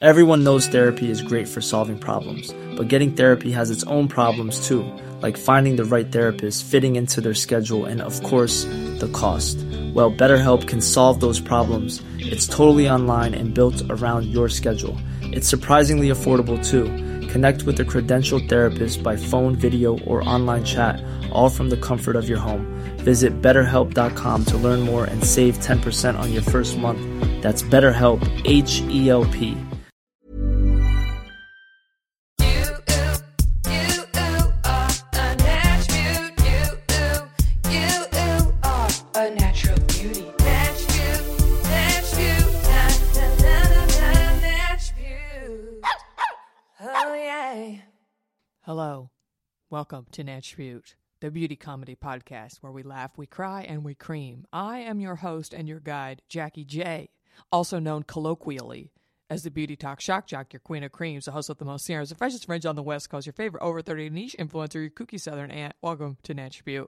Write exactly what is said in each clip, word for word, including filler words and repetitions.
Everyone knows therapy is great for solving problems, but getting therapy has its own problems too, like finding the right therapist, fitting into their schedule, and of course, the cost. Well, BetterHelp can solve those problems. It's totally online and built around your schedule. It's surprisingly affordable too. Connect with a credentialed therapist by phone, video, or online chat, all from the comfort of your home. Visit better help dot com to learn more and save ten percent on your first month. That's BetterHelp, H E L P. Hello, welcome to Natch Beaut, the beauty comedy podcast where we laugh, we cry, and we cream. I am your host and your guide, Jackie J, also known colloquially as the Beauty Talk Shock Jock, your queen of creams, the host with the most serums, the freshest fringe on the West Coast, your favorite over thirty niche influencer, your kooky southern aunt. Welcome to Natch Beaut.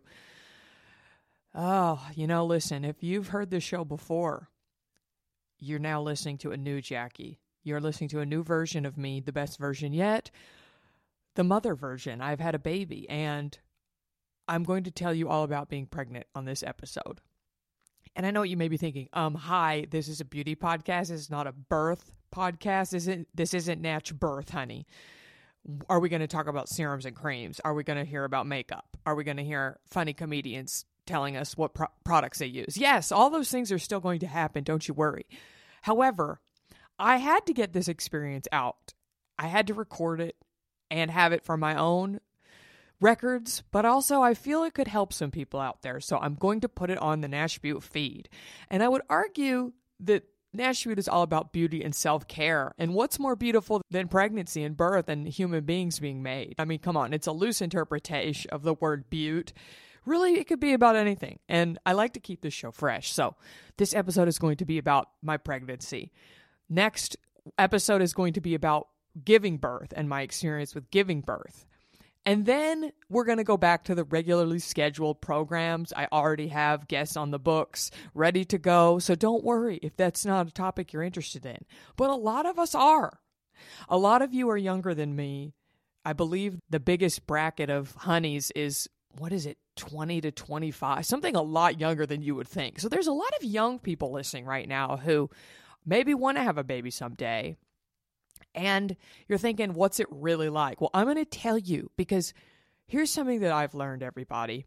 Oh, you know, listen, if you've heard this show before, you're now listening to a new Jackie. You're listening to a new version of me, the best version yet. The mother version. I've had a baby, and I'm going to tell you all about being pregnant on this episode. And I know what you may be thinking, um, hi, this is a beauty podcast. This is not a birth podcast. This isn't, this isn't Natch Birth, honey. Are we going to talk about serums and creams? Are we going to hear about makeup? Are we going to hear funny comedians telling us what pro- products they use? Yes, all those things are still going to happen. Don't you worry. However, I had to get this experience out. I had to record it and have it for my own records, but also I feel it could help some people out there. So I'm going to put it on the Natch Beaut feed. And I would argue that Natch Beaut is all about beauty and self-care. And what's more beautiful than pregnancy and birth and human beings being made? I mean, come on, it's a loose interpretation of the word beaut. Really, it could be about anything. And I like to keep this show fresh. So this episode is going to be about my pregnancy. Next episode is going to be about giving birth and my experience with giving birth. And then we're going to go back to the regularly scheduled programs. I already have guests on the books ready to go. So don't worry if that's not a topic you're interested in. But a lot of us are. A lot of you are younger than me. I believe the biggest bracket of honeys is, what is it, twenty to twenty-five? Something a lot younger than you would think. So there's a lot of young people listening right now who maybe want to have a baby someday. And you're thinking, what's it really like? Well, I'm going to tell you, because here's something that I've learned, everybody.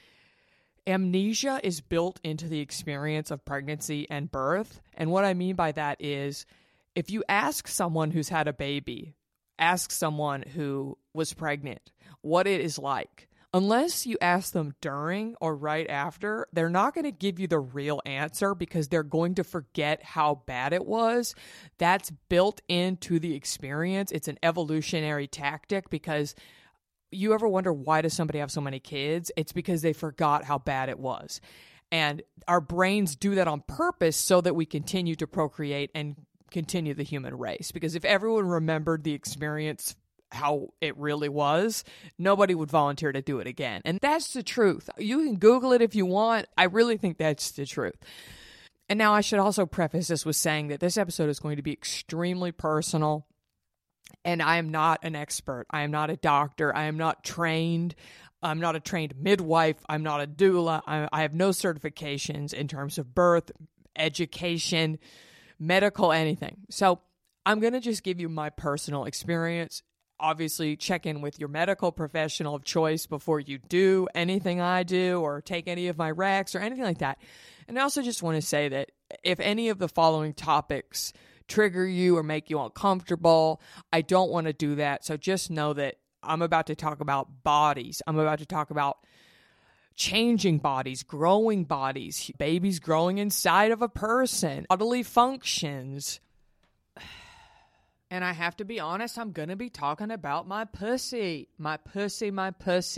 Amnesia is built into the experience of pregnancy and birth. And what I mean by that is, if you ask someone who's had a baby, ask someone who was pregnant what it is like, unless you ask them during or right after, they're not going to give you the real answer because they're going to forget how bad it was. That's built into the experience. It's an evolutionary tactic because you ever wonder, why does somebody have so many kids? It's because they forgot how bad it was. And our brains do that on purpose so that we continue to procreate and continue the human race. Because if everyone remembered the experience how it really was, nobody would volunteer to do it again. And that's the truth. You can Google it if you want. I really think that's the truth. And now I should also preface this with saying that this episode is going to be extremely personal. And I am not an expert. I am not a doctor. I am not trained. I'm not a trained midwife. I'm not a doula. I, I have no certifications in terms of birth, education, medical, anything. So I'm going to just give you my personal experience. Obviously, check in with your medical professional of choice before you do anything I do or take any of my recs or anything like that. And I also just want to say that if any of the following topics trigger you or make you uncomfortable, I don't want to do that. So just know that I'm about to talk about bodies. I'm about to talk about changing bodies, growing bodies, babies growing inside of a person, bodily functions. And I have to be honest, I'm going to be talking about my pussy. My pussy, my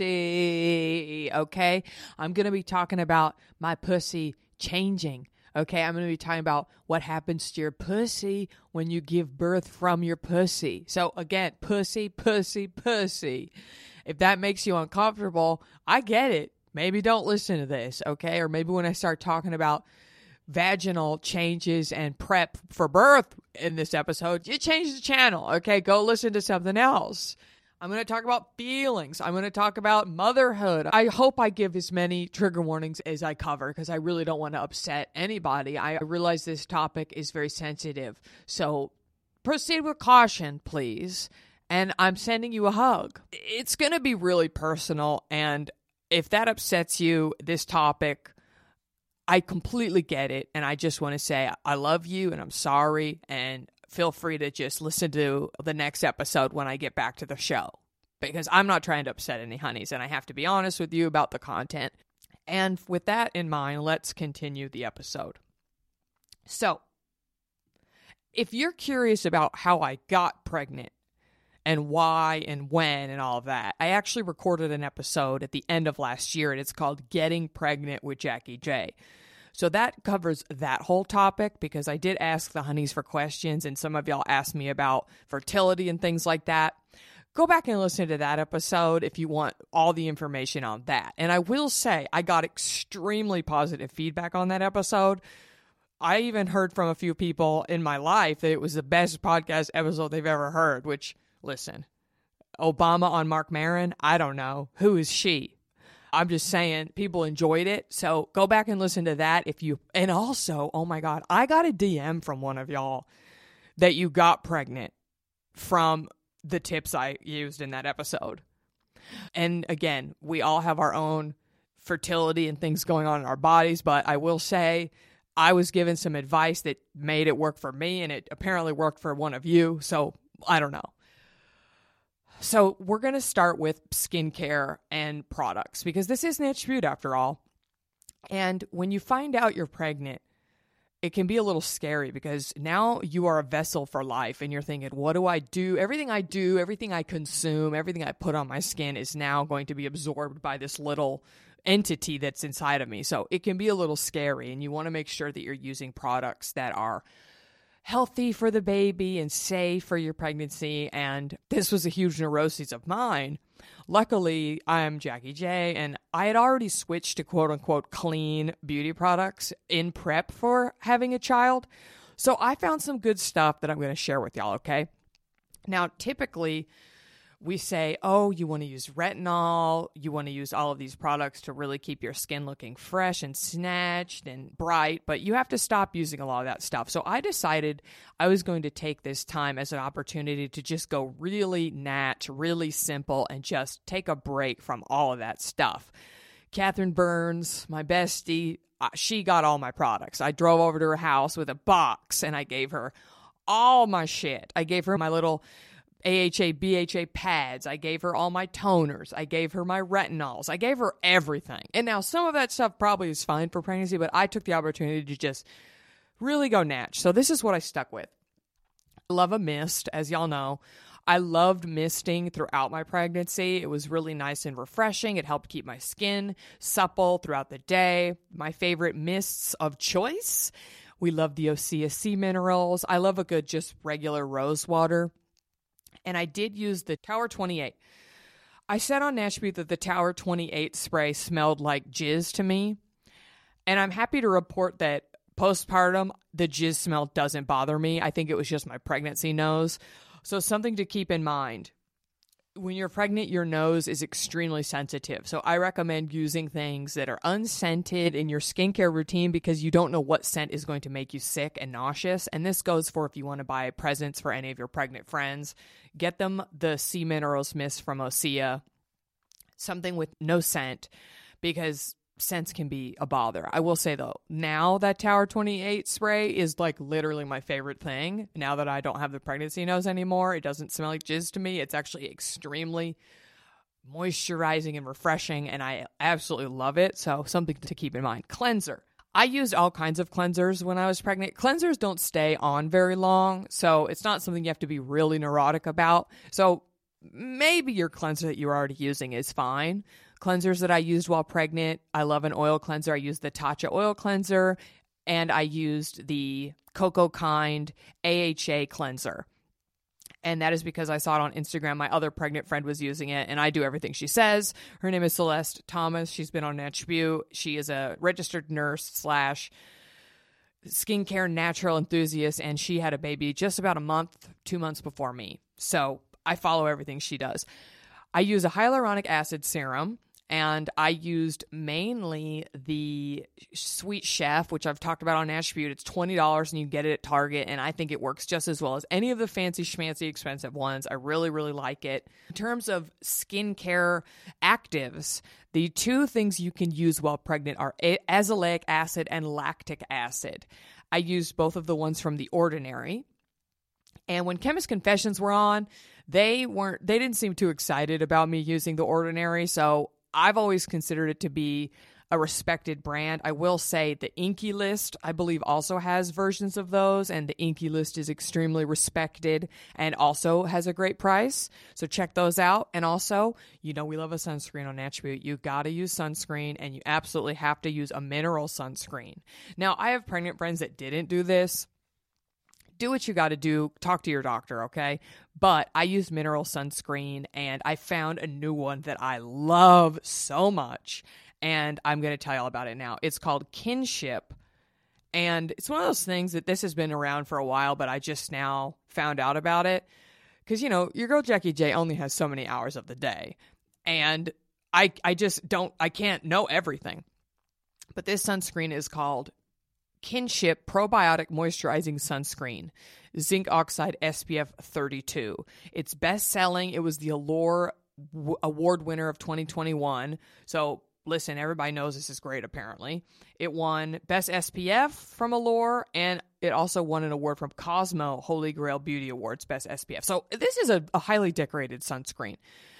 pussy, okay? I'm going to be talking about my pussy changing, okay? I'm going to be talking about what happens to your pussy when you give birth from your pussy. So again, pussy, pussy, pussy. If that makes you uncomfortable, I get it. Maybe don't listen to this, okay? Or maybe when I start talking about vaginal changes and prep for birth in this episode, you change the channel. Okay, go listen to something else. I'm going to talk about feelings. I'm going to talk about motherhood. I hope I give as many trigger warnings as I cover because I really don't want to upset anybody. I realize this topic is very sensitive. So proceed with caution, please. And I'm sending you a hug. It's going to be really personal. And if that upsets you, this topic, I completely get it. And I just want to say I love you and I'm sorry. And feel free to just listen to the next episode when I get back to the show, because I'm not trying to upset any honeys, and I have to be honest with you about the content. And with that in mind, let's continue the episode. So, if you're curious about how I got pregnant and why and when and all of that, I actually recorded an episode at the end of last year, and it's called Getting Pregnant with Jackie J. So that covers that whole topic, because I did ask the honeys for questions and some of y'all asked me about fertility and things like that. Go back and listen to that episode if you want all the information on that. And I will say I got extremely positive feedback on that episode. I even heard from a few people in my life that it was the best podcast episode they've ever heard, which, listen, Obama on Marc Maron, I don't know. Who is she? I'm just saying people enjoyed it. So go back and listen to that if you, and also, oh my God, I got a D M from one of y'all that you got pregnant from the tips I used in that episode. And again, we all have our own fertility and things going on in our bodies, but I will say I was given some advice that made it work for me, and it apparently worked for one of you. So I don't know. So we're going to start with skincare and products, because this is Natch Beaut after all. And when you find out you're pregnant, it can be a little scary, because now you are a vessel for life and you're thinking, what do I do? Everything I do, everything I consume, everything I put on my skin is now going to be absorbed by this little entity that's inside of me. So it can be a little scary, and you want to make sure that you're using products that are healthy for the baby and safe for your pregnancy. And this was a huge neuroses of mine. Luckily, I'm Jackie J, and I had already switched to quote unquote clean beauty products in prep for having a child. So I found some good stuff that I'm going to share with y'all, okay? Now, typically, we say, oh, you want to use retinol, you want to use all of these products to really keep your skin looking fresh and snatched and bright, but you have to stop using a lot of that stuff. So I decided I was going to take this time as an opportunity to just go really natch, really simple, and just take a break from all of that stuff. Catherine Burns, my bestie, uh, she got all my products. I drove over to her house with a box, and I gave her all my shit. I gave her my little A H A, B H A pads. I gave her all my toners. I gave her my retinols. I gave her everything. And now some of that stuff probably is fine for pregnancy, but I took the opportunity to just really go natch. So this is what I stuck with. I love a mist, as y'all know. I loved misting throughout my pregnancy. It was really nice and refreshing. It helped keep my skin supple throughout the day. My favorite mists of choice. We love the Osea Sea Minerals. I love a good just regular rose water. And I did use the Tower twenty-eight. I said on Natch Beaut that the Tower twenty-eight spray smelled like jizz to me. And I'm happy to report that postpartum, the jizz smell doesn't bother me. I think it was just my pregnancy nose. So something to keep in mind. When you're pregnant, your nose is extremely sensitive. So I recommend using things that are unscented in your skincare routine, because you don't know what scent is going to make you sick and nauseous. And this goes for if you want to buy presents for any of your pregnant friends. Get them the Sea Minerals Mist from Osea. Something with no scent, because scents can be a bother. I will say though, now that Tower twenty-eight spray is like literally my favorite thing. Now that I don't have the pregnancy nose anymore, it doesn't smell like jizz to me. It's actually extremely moisturizing and refreshing, and I absolutely love it. So something to keep in mind. Cleanser. I used all kinds of cleansers when I was pregnant. Cleansers don't stay on very long, so it's not something you have to be really neurotic about. So maybe your cleanser that you're already using is fine. Cleansers that I used while pregnant, I love an oil cleanser. I used the Tatcha oil cleanser, and I used the Cocoa Kind A H A cleanser. And that is because I saw it on Instagram. My other pregnant friend was using it, and I do everything she says. Her name is Celeste Thomas. She's been on Natch Beaut. She is a registered nurse slash skincare natural enthusiast, and she had a baby just about a month, two months before me. So I follow everything she does. I use a hyaluronic acid serum, and I used mainly the Sweet Chef, which I've talked about on Attribute. It's twenty dollars and you can get it at Target, and I think it works just as well as any of the fancy schmancy expensive ones. I really, really like it. In terms of skincare actives, the two things you can use while pregnant are azelaic acid and lactic acid. I used both of the ones from The Ordinary. And when Chemist Confessions were on, they weren't, they didn't seem too excited about me using The Ordinary, so I've always considered it to be a respected brand. I will say the Inky List, I believe, also has versions of those, and the Inky List is extremely respected and also has a great price. So check those out. And also, you know, we love a sunscreen on Attribute. You got to use sunscreen, and you absolutely have to use a mineral sunscreen. Now, I have pregnant friends that didn't do this. Do what you got to do. Talk to your doctor, okay? But I use mineral sunscreen, and I found a new one that I love so much, and I'm going to tell you all about it now. It's called Kinship, and it's one of those things that this has been around for a while, but I just now found out about it because, you know, your girl Jackie J only has so many hours of the day, and I, I just don't, I can't know everything. But this sunscreen is called Kinship Probiotic Moisturizing Sunscreen, Zinc Oxide S P F thirty-two. It's best-selling. It was the Allure w- Award winner of twenty twenty-one. So, listen, everybody knows this is great, apparently. It won Best S P F from Allure, and it also won an award from Cosmo Holy Grail Beauty Awards Best S P F. So, this is a, a highly decorated sunscreen.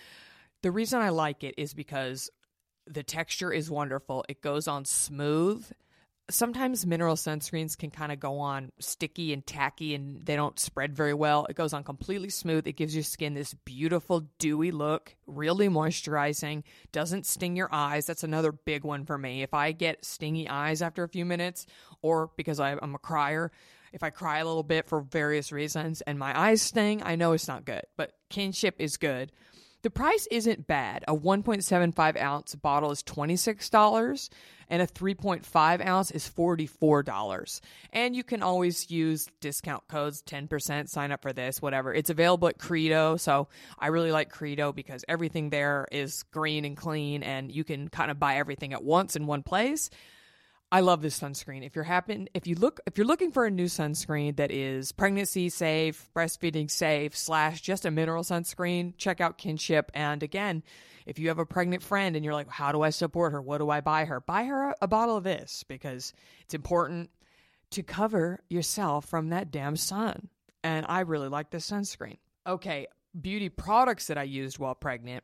The reason I like it is because the texture is wonderful. It goes on smooth. Sometimes mineral sunscreens can kind of go on sticky and tacky and they don't spread very well. It goes on completely smooth. It gives your skin this beautiful dewy look, really moisturizing, doesn't sting your eyes. That's another big one for me. If I get stingy eyes after a few minutes, or because I, I'm a crier, if I cry a little bit for various reasons and my eyes sting, I know it's not good. But Kinship is good. The price isn't bad. A one point seven five ounce bottle is twenty-six dollars and a three point five ounce is forty-four dollars. And you can always use discount codes, ten percent, sign up for this, whatever. It's available at Credo, so I really like Credo because everything there is green and clean and you can kind of buy everything at once in one place. I love this sunscreen. If you're happen, if you look, if you're looking for a new sunscreen that is pregnancy safe, breastfeeding safe, slash just a mineral sunscreen, check out Kinship. And again, if you have a pregnant friend and you're like, how do I support her? What do I buy her? Buy her a, a bottle of this because it's important to cover yourself from that damn sun. And I really like this sunscreen. Okay, beauty products that I used while pregnant.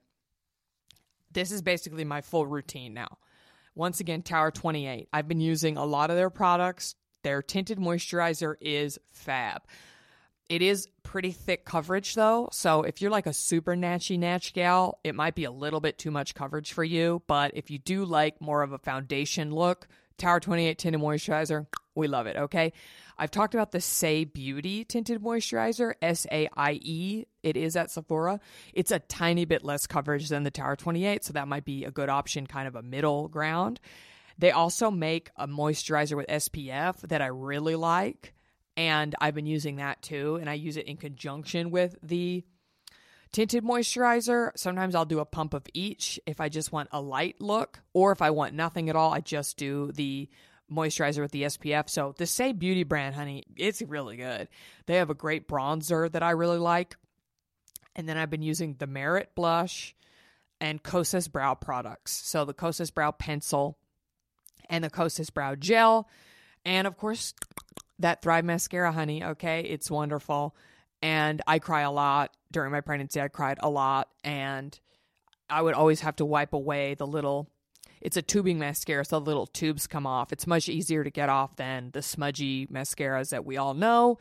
This is basically my full routine now. Once again, Tower twenty-eight. I've been using a lot of their products. Their tinted moisturizer is fab. It is pretty thick coverage, though. So if you're like a super natchy natch gal, it might be a little bit too much coverage for you. But if you do like more of a foundation look, Tower twenty-eight tinted moisturizer, we love it, okay? I've talked about the Saie Beauty tinted moisturizer, S A I E. It is at Sephora. It's a tiny bit less coverage than the Tower twenty-eight, so that might be a good option, kind of a middle ground. They also make a moisturizer with S P F that I really like, and I've been using that too, and I use it in conjunction with the tinted moisturizer. Sometimes I'll do a pump of each if I just want a light look, or if I want nothing at all, I just do the moisturizer with the S P F. So the Saie Beauty brand, honey, it's really good. They have a great bronzer that I really like. And then I've been using the Merit blush and Kosas brow products. So the Kosas brow pencil and the Kosas brow gel. And of course, that Thrive mascara, honey. Okay, it's wonderful. And I cry a lot. During my pregnancy, I cried a lot. And I would always have to wipe away the little, it's a tubing mascara, so the little tubes come off. It's much easier to get off than the smudgy mascaras that we all know.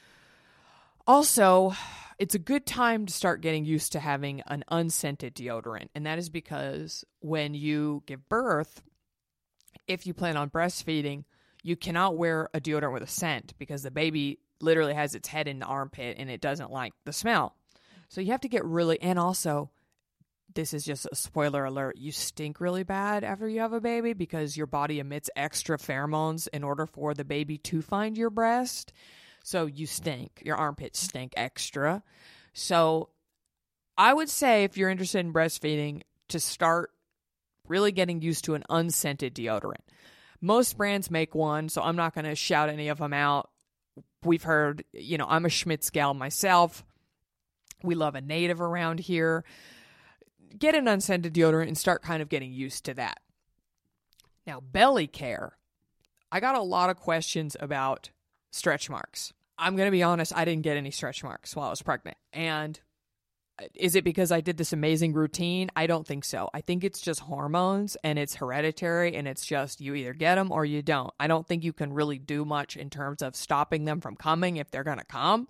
Also, it's a good time to start getting used to having an unscented deodorant. And that is because when you give birth, if you plan on breastfeeding, you cannot wear a deodorant with a scent because the baby literally has its head in the armpit and it doesn't like the smell. So you have to get really, and also this is just a spoiler alert, you stink really bad after you have a baby because your body emits extra pheromones in order for the baby to find your breast. So you stink. Your armpits stink extra. So I would say if you're interested in breastfeeding, to start really getting used to an unscented deodorant. Most brands make one, so I'm not going to shout any of them out. We've heard, you know, I'm a Schmitz gal myself. We love a Native around here. Get an unscented deodorant and start kind of getting used to that. Now, belly care. I got a lot of questions about stretch marks. I'm going to be honest, I didn't get any stretch marks while I was pregnant. And is it because I did this amazing routine? I don't think so. I think it's just hormones and it's hereditary and it's just you either get them or you don't. I don't think you can really do much in terms of stopping them from coming if they're going to come.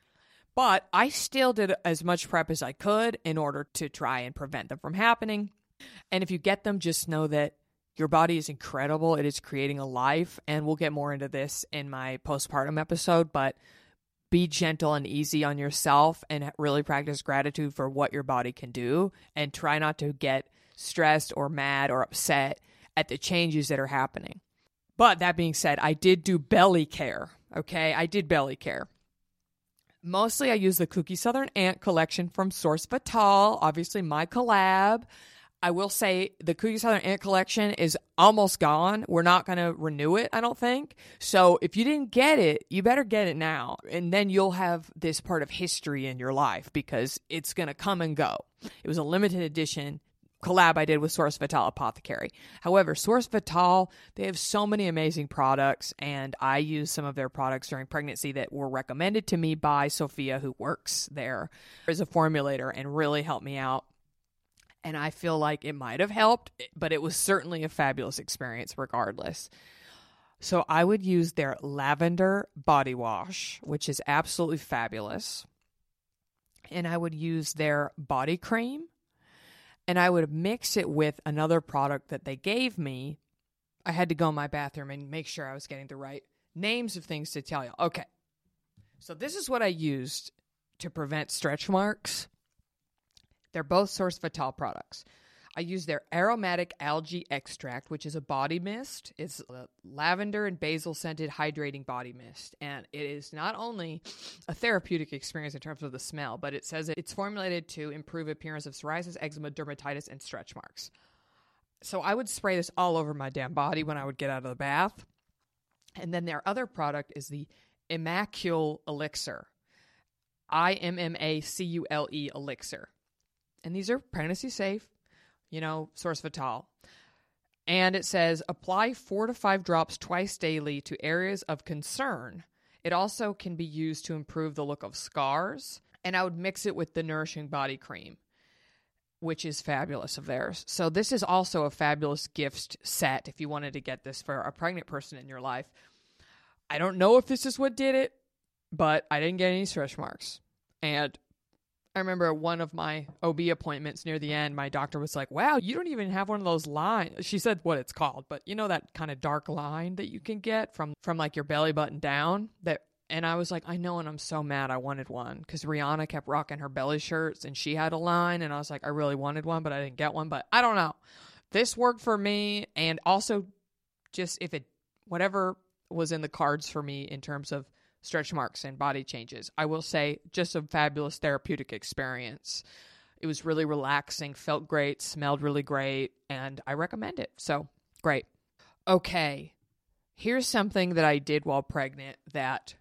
But I still did as much prep as I could in order to try and prevent them from happening. And if you get them, just know that your body is incredible. It is creating a life. And we'll get more into this in my postpartum episode. But be gentle and easy on yourself and really practice gratitude for what your body can do. And try not to get stressed or mad or upset at the changes that are happening. But that being said, I did do belly care. Okay, I did belly care. Mostly I use the Cookie Southern Ant collection from Source Vital, obviously my collab. I will say the Cookie Southern Ant collection is almost gone. We're not going to renew it, I don't think. So if you didn't get it, you better get it now. And then you'll have this part of history in your life because it's going to come and go. It was a limited edition collab I did with Source Vital Apothecary. However, Source Vital, they have so many amazing products, and I use some of their products during pregnancy that were recommended to me by Sophia, who works there as a formulator and really helped me out. And I feel like it might have helped, but it was certainly a fabulous experience regardless. So I would use their lavender body wash, which is absolutely fabulous. And I would use their body cream. And I would mix it with another product that they gave me. I had to go in my bathroom and make sure I was getting the right names of things to tell you. Okay. So this is what I used to prevent stretch marks. They're both Source Vital products. I use their aromatic algae extract, which is a body mist. It's a lavender and basil scented hydrating body mist. And it is not only a therapeutic experience in terms of the smell, but it says it's formulated to improve appearance of psoriasis, eczema, dermatitis, and stretch marks. So I would spray this all over my damn body when I would get out of the bath. And then their other product is the Immacule Elixir. I M M A C U L E Elixir. And these are pregnancy safe. You know, Source Vital. And it says, apply four to five drops twice daily to areas of concern. It also can be used to improve the look of scars. And I would mix it with the Nourishing Body Cream, which is fabulous of theirs. So this is also a fabulous gift set if you wanted to get this for a pregnant person in your life. I don't know if this is what did it, but I didn't get any stretch marks. And I remember one of my O B appointments near the end, my doctor was like, wow, you don't even have one of those lines. She said what it's called, but you know that kind of dark line that you can get from, from like your belly button down? That, and I was like, I know, and I'm so mad I wanted one because Rihanna kept rocking her belly shirts and she had a line, and I was like, I really wanted one, but I didn't get one. But I don't know. This worked for me, and also just if it, whatever was in the cards for me in terms of stretch marks and body changes, I will say just a fabulous therapeutic experience. It was really relaxing, felt great, smelled really great, and I recommend it. So, great. Okay, here's something that I did while pregnant that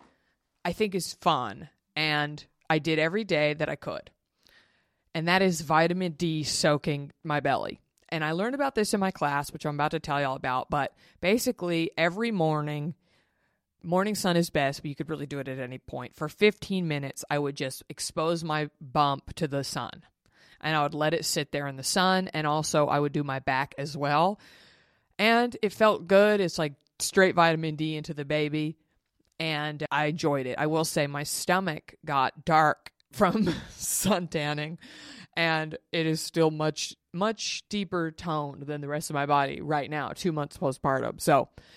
I think is fun, and I did every day that I could. And that is vitamin D soaking my belly. And I learned about this in my class, which I'm about to tell you all about, but basically every morning, morning sun is best, but you could really do it at any point. For fifteen minutes, I would just expose my bump to the sun. And I would let it sit there in the sun. And also, I would do my back as well. And it felt good. It's like straight vitamin D into the baby. And I enjoyed it. I will say my stomach got dark from sun tanning. And it is still much, much deeper toned than the rest of my body right now, two months postpartum. So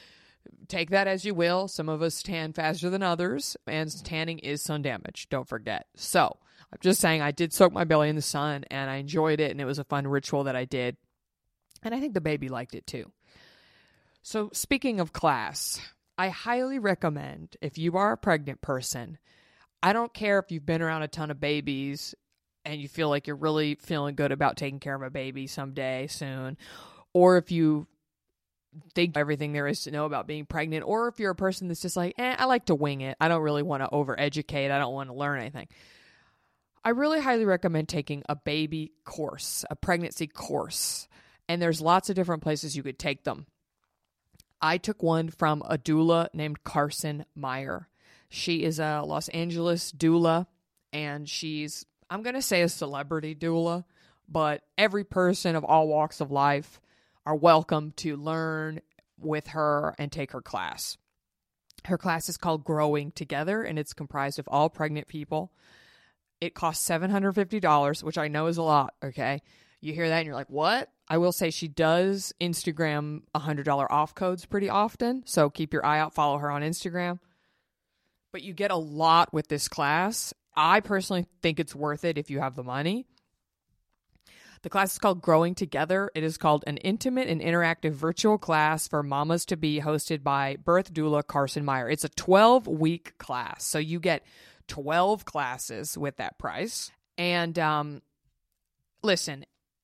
take that as you will. Some of us tan faster than others, and tanning is sun damage. Don't forget. So I'm just saying I did soak my belly in the sun, and I enjoyed it, and it was a fun ritual that I did. And I think the baby liked it too. So speaking of class, I highly recommend if you are a pregnant person, I don't care if you've been around a ton of babies and you feel like you're really feeling good about taking care of a baby someday soon, or if you think everything there is to know about being pregnant, or if you're a person that's just like, eh, I like to wing it. I don't really want to overeducate. I don't want to learn anything. I really highly recommend taking a baby course, a pregnancy course. And there's lots of different places you could take them. I took one from a doula named Carson Meyer. She is a Los Angeles doula, and she's, I'm going to say a celebrity doula, but every person of all walks of life are welcome to learn with her and take her class. Her class is called Growing Together, and it's comprised of all pregnant people. It costs seven hundred fifty dollars, which I know is a lot, okay? You hear that and you're like, what? I will say she does Instagram one hundred dollars off codes pretty often, so keep your eye out, follow her on Instagram. But you get a lot with this class. I personally think it's worth it if you have the money. The class is called Growing Together. It is called an intimate and interactive virtual class for mamas to be, hosted by birth doula Carson Meyer. It's a twelve-week class, so you get twelve classes with that price. And um, listen,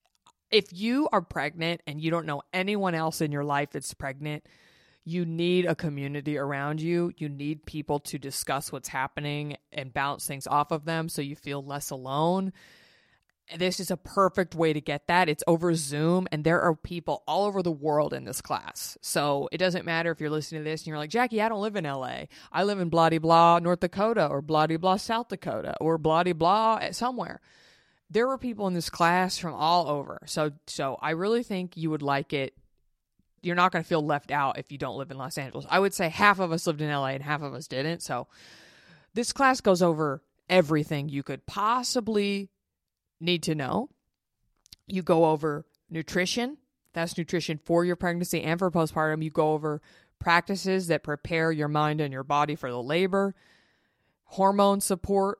if you are pregnant and you don't know anyone else in your life that's pregnant, you need a community around you. You need people to discuss what's happening and bounce things off of them so you feel less alone. This is a perfect way to get that. It's over Zoom, and there are people all over the world in this class. So it doesn't matter if you're listening to this and you're like, Jackie, I don't live in L A. I live in blah de blah, North Dakota, or blah de blah, South Dakota, or blah de blah somewhere. There were people in this class from all over. So, so I really think you would like it. You're not going to feel left out if you don't live in Los Angeles. I would say half of us lived in L A and half of us didn't. So this class goes over everything you could possibly need to know. You go over nutrition. That's nutrition for your pregnancy and for postpartum. You go over practices that prepare your mind and your body for the labor, hormone support,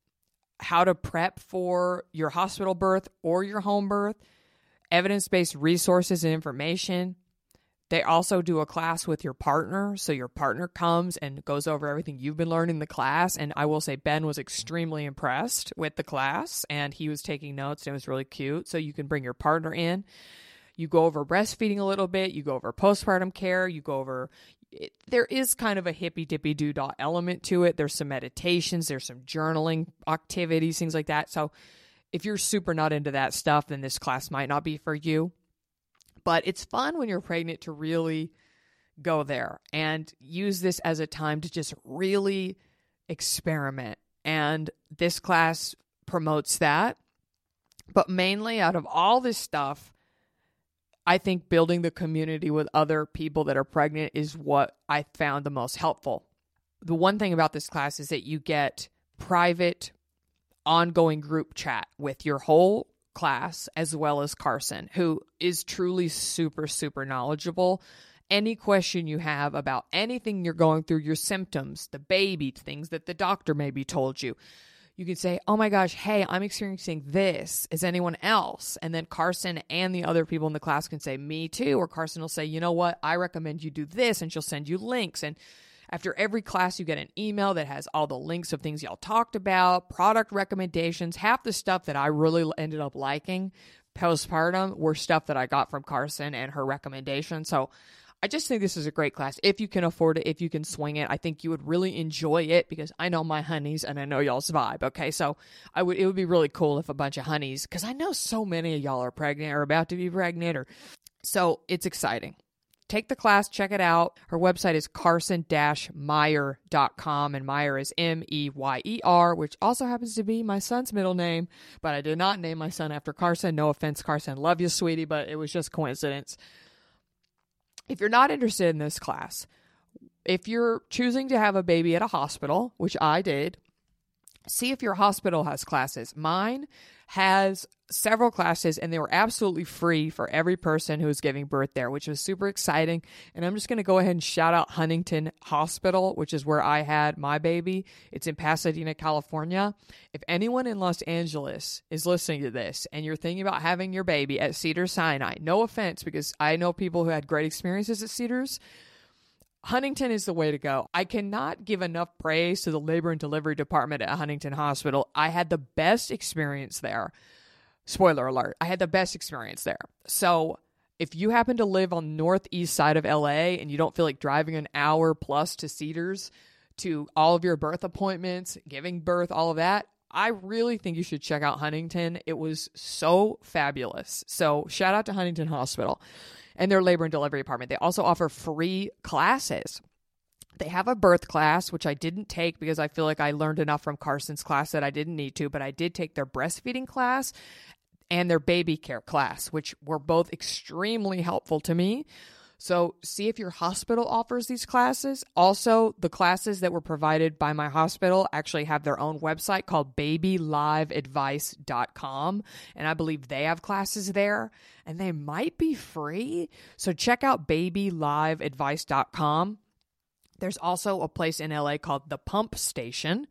how to prep for your hospital birth or your home birth, evidence-based resources and information. They also do a class with your partner. So your partner comes and goes over everything you've been learning in the class. And I will say Ben was extremely impressed with the class, and he was taking notes, and it was really cute. So you can bring your partner in. You go over breastfeeding a little bit. You go over postpartum care. You go over, it, there is kind of a hippy-dippy-doo-dah element to it. There's some meditations. There's some journaling activities, things like that. So if you're super not into that stuff, then this class might not be for you. But it's fun when you're pregnant to really go there and use this as a time to just really experiment. And this class promotes that. But mainly out of all this stuff, I think building the community with other people that are pregnant is what I found the most helpful. The one thing about this class is that you get private, ongoing group chat with your whole class, as well as Carson, who is truly super, super knowledgeable. Any question you have about anything you're going through, your symptoms, the baby, things that the doctor maybe told you, you can say, oh my gosh, hey, I'm experiencing this. Is anyone else? And then Carson and the other people in the class can say, me too. Or Carson will say, you know what? I recommend you do this. And she'll send you links. And after every class, you get an email that has all the links of things y'all talked about, product recommendations. Half the stuff that I really ended up liking postpartum were stuff that I got from Carson and her recommendations. So I just think this is a great class. If you can afford it, if you can swing it, I think you would really enjoy it because I know my honeys and I know y'all's vibe. Okay, so I would. It would be really cool if a bunch of honeys, because I know so many of y'all are pregnant or about to be pregnant, or so it's exciting. Take the class, check it out. Her website is carson dash meyer dot com, and Meyer is M E Y E R, which also happens to be my son's middle name, but I did not name my son after Carson. No offense, Carson. Love you, sweetie, but it was just coincidence. If you're not interested in this class, if you're choosing to have a baby at a hospital, which I did, see if your hospital has classes. Mine has several classes, and they were absolutely free for every person who was giving birth there, which was super exciting. And I'm just going to go ahead and shout out Huntington Hospital, which is where I had my baby. It's in Pasadena, California. If anyone in Los Angeles is listening to this and you're thinking about having your baby at Cedars-Sinai, no offense, because I know people who had great experiences at Cedars, Huntington is the way to go. I cannot give enough praise to the labor and delivery department at Huntington Hospital. I had the best experience there. Spoiler alert, I had the best experience there. So if you happen to live on the northeast side of L A and you don't feel like driving an hour plus to Cedars to all of your birth appointments, giving birth, all of that, I really think you should check out Huntington. It was so fabulous. So shout out to Huntington Hospital and their labor and delivery department. They also offer free classes. They have a birth class, which I didn't take because I feel like I learned enough from Carson's class that I didn't need to, but I did take their breastfeeding class and their baby care class, which were both extremely helpful to me. So see if your hospital offers these classes. Also, the classes that were provided by my hospital actually have their own website called baby live advice dot com. And I believe they have classes there and they might be free. So check out baby live advice dot com. There's also a place in L A called The Pump Station.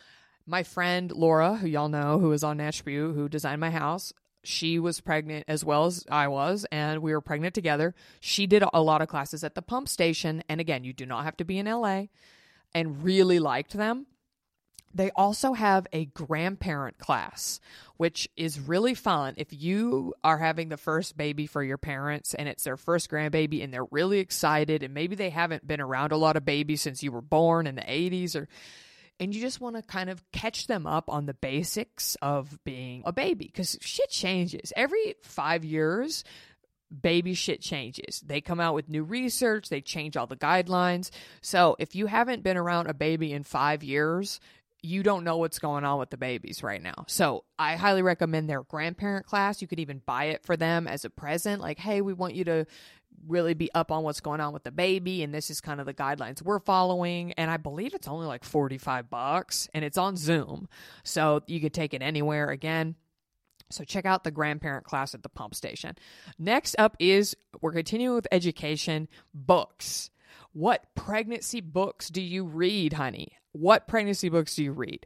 My friend Laura, who y'all know, who is on Natch Butte, who designed my house, she was pregnant as well as I was, and we were pregnant together. She did a lot of classes at the Pump Station, and again, you do not have to be in L A, and really liked them. They also have a grandparent class, which is really fun. If you are having the first baby for your parents and it's their first grandbaby and they're really excited, and maybe they haven't been around a lot of babies since you were born in the eighties, or and you just want to kind of catch them up on the basics of being a baby, because shit changes. Every five years, baby shit changes. They come out with new research. They change all the guidelines. So if you haven't been around a baby in five years, you don't know what's going on with the babies right now. So I highly recommend their grandparent class. You could even buy it for them as a present. Like, hey, we want you to really be up on what's going on with the baby, and this is kind of the guidelines we're following. And I believe it's only like forty-five bucks, and it's on Zoom, so you could take it anywhere again. So check out the grandparent class at the Pump Station. Next up is, we're continuing with education, books. What pregnancy books do you read, honey? What pregnancy books do you read?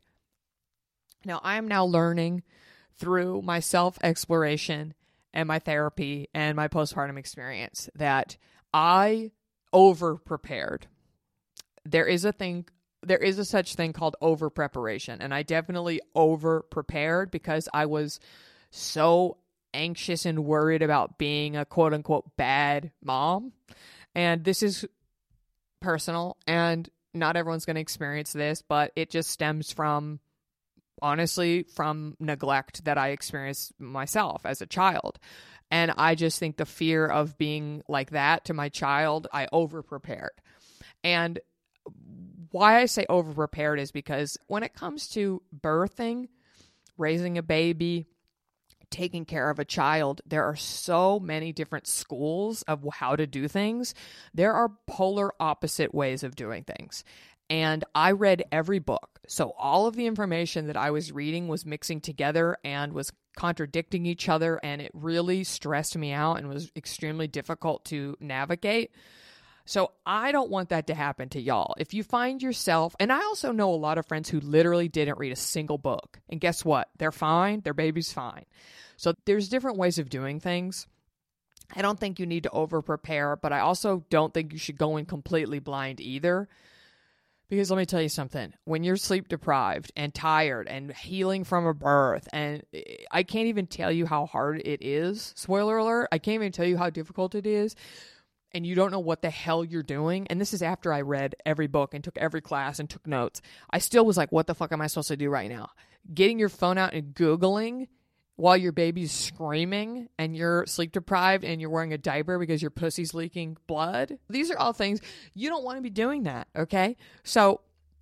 Now, I am now learning through my self-exploration and my therapy and my postpartum experience that I over-prepared. There is a thing, there is a such thing called over-preparation, and I definitely over-prepared because I was so anxious and worried about being a quote-unquote bad mom. And this is personal, and not everyone's going to experience this, but it just stems from, honestly, from neglect that I experienced myself as a child. And I just think the fear of being like that to my child, I over-prepared. And why I say over-prepared is because when it comes to birthing, raising a baby, taking care of a child, there are so many different schools of how to do things. There are polar opposite ways of doing things. And I read every book. So all of the information that I was reading was mixing together and was contradicting each other. And it really stressed me out and was extremely difficult to navigate. So I don't want that to happen to y'all. If you find yourself, and I also know a lot of friends who literally didn't read a single book. And guess what? They're fine. Their baby's fine. So there's different ways of doing things. I don't think you need to over-prepare, but I also don't think you should go in completely blind either. Because let me tell you something. When you're sleep deprived and tired and healing from a birth, and I can't even tell you how hard it is. Spoiler alert, I can't even tell you how difficult it is. And you don't know what the hell you're doing. And this is after I read every book and took every class and took notes. I still was like, what the fuck am I supposed to do right now? Getting your phone out and Googling while your baby's screaming and you're sleep deprived and you're wearing a diaper because your pussy's leaking blood. These are all things you don't want to be doing that, okay? So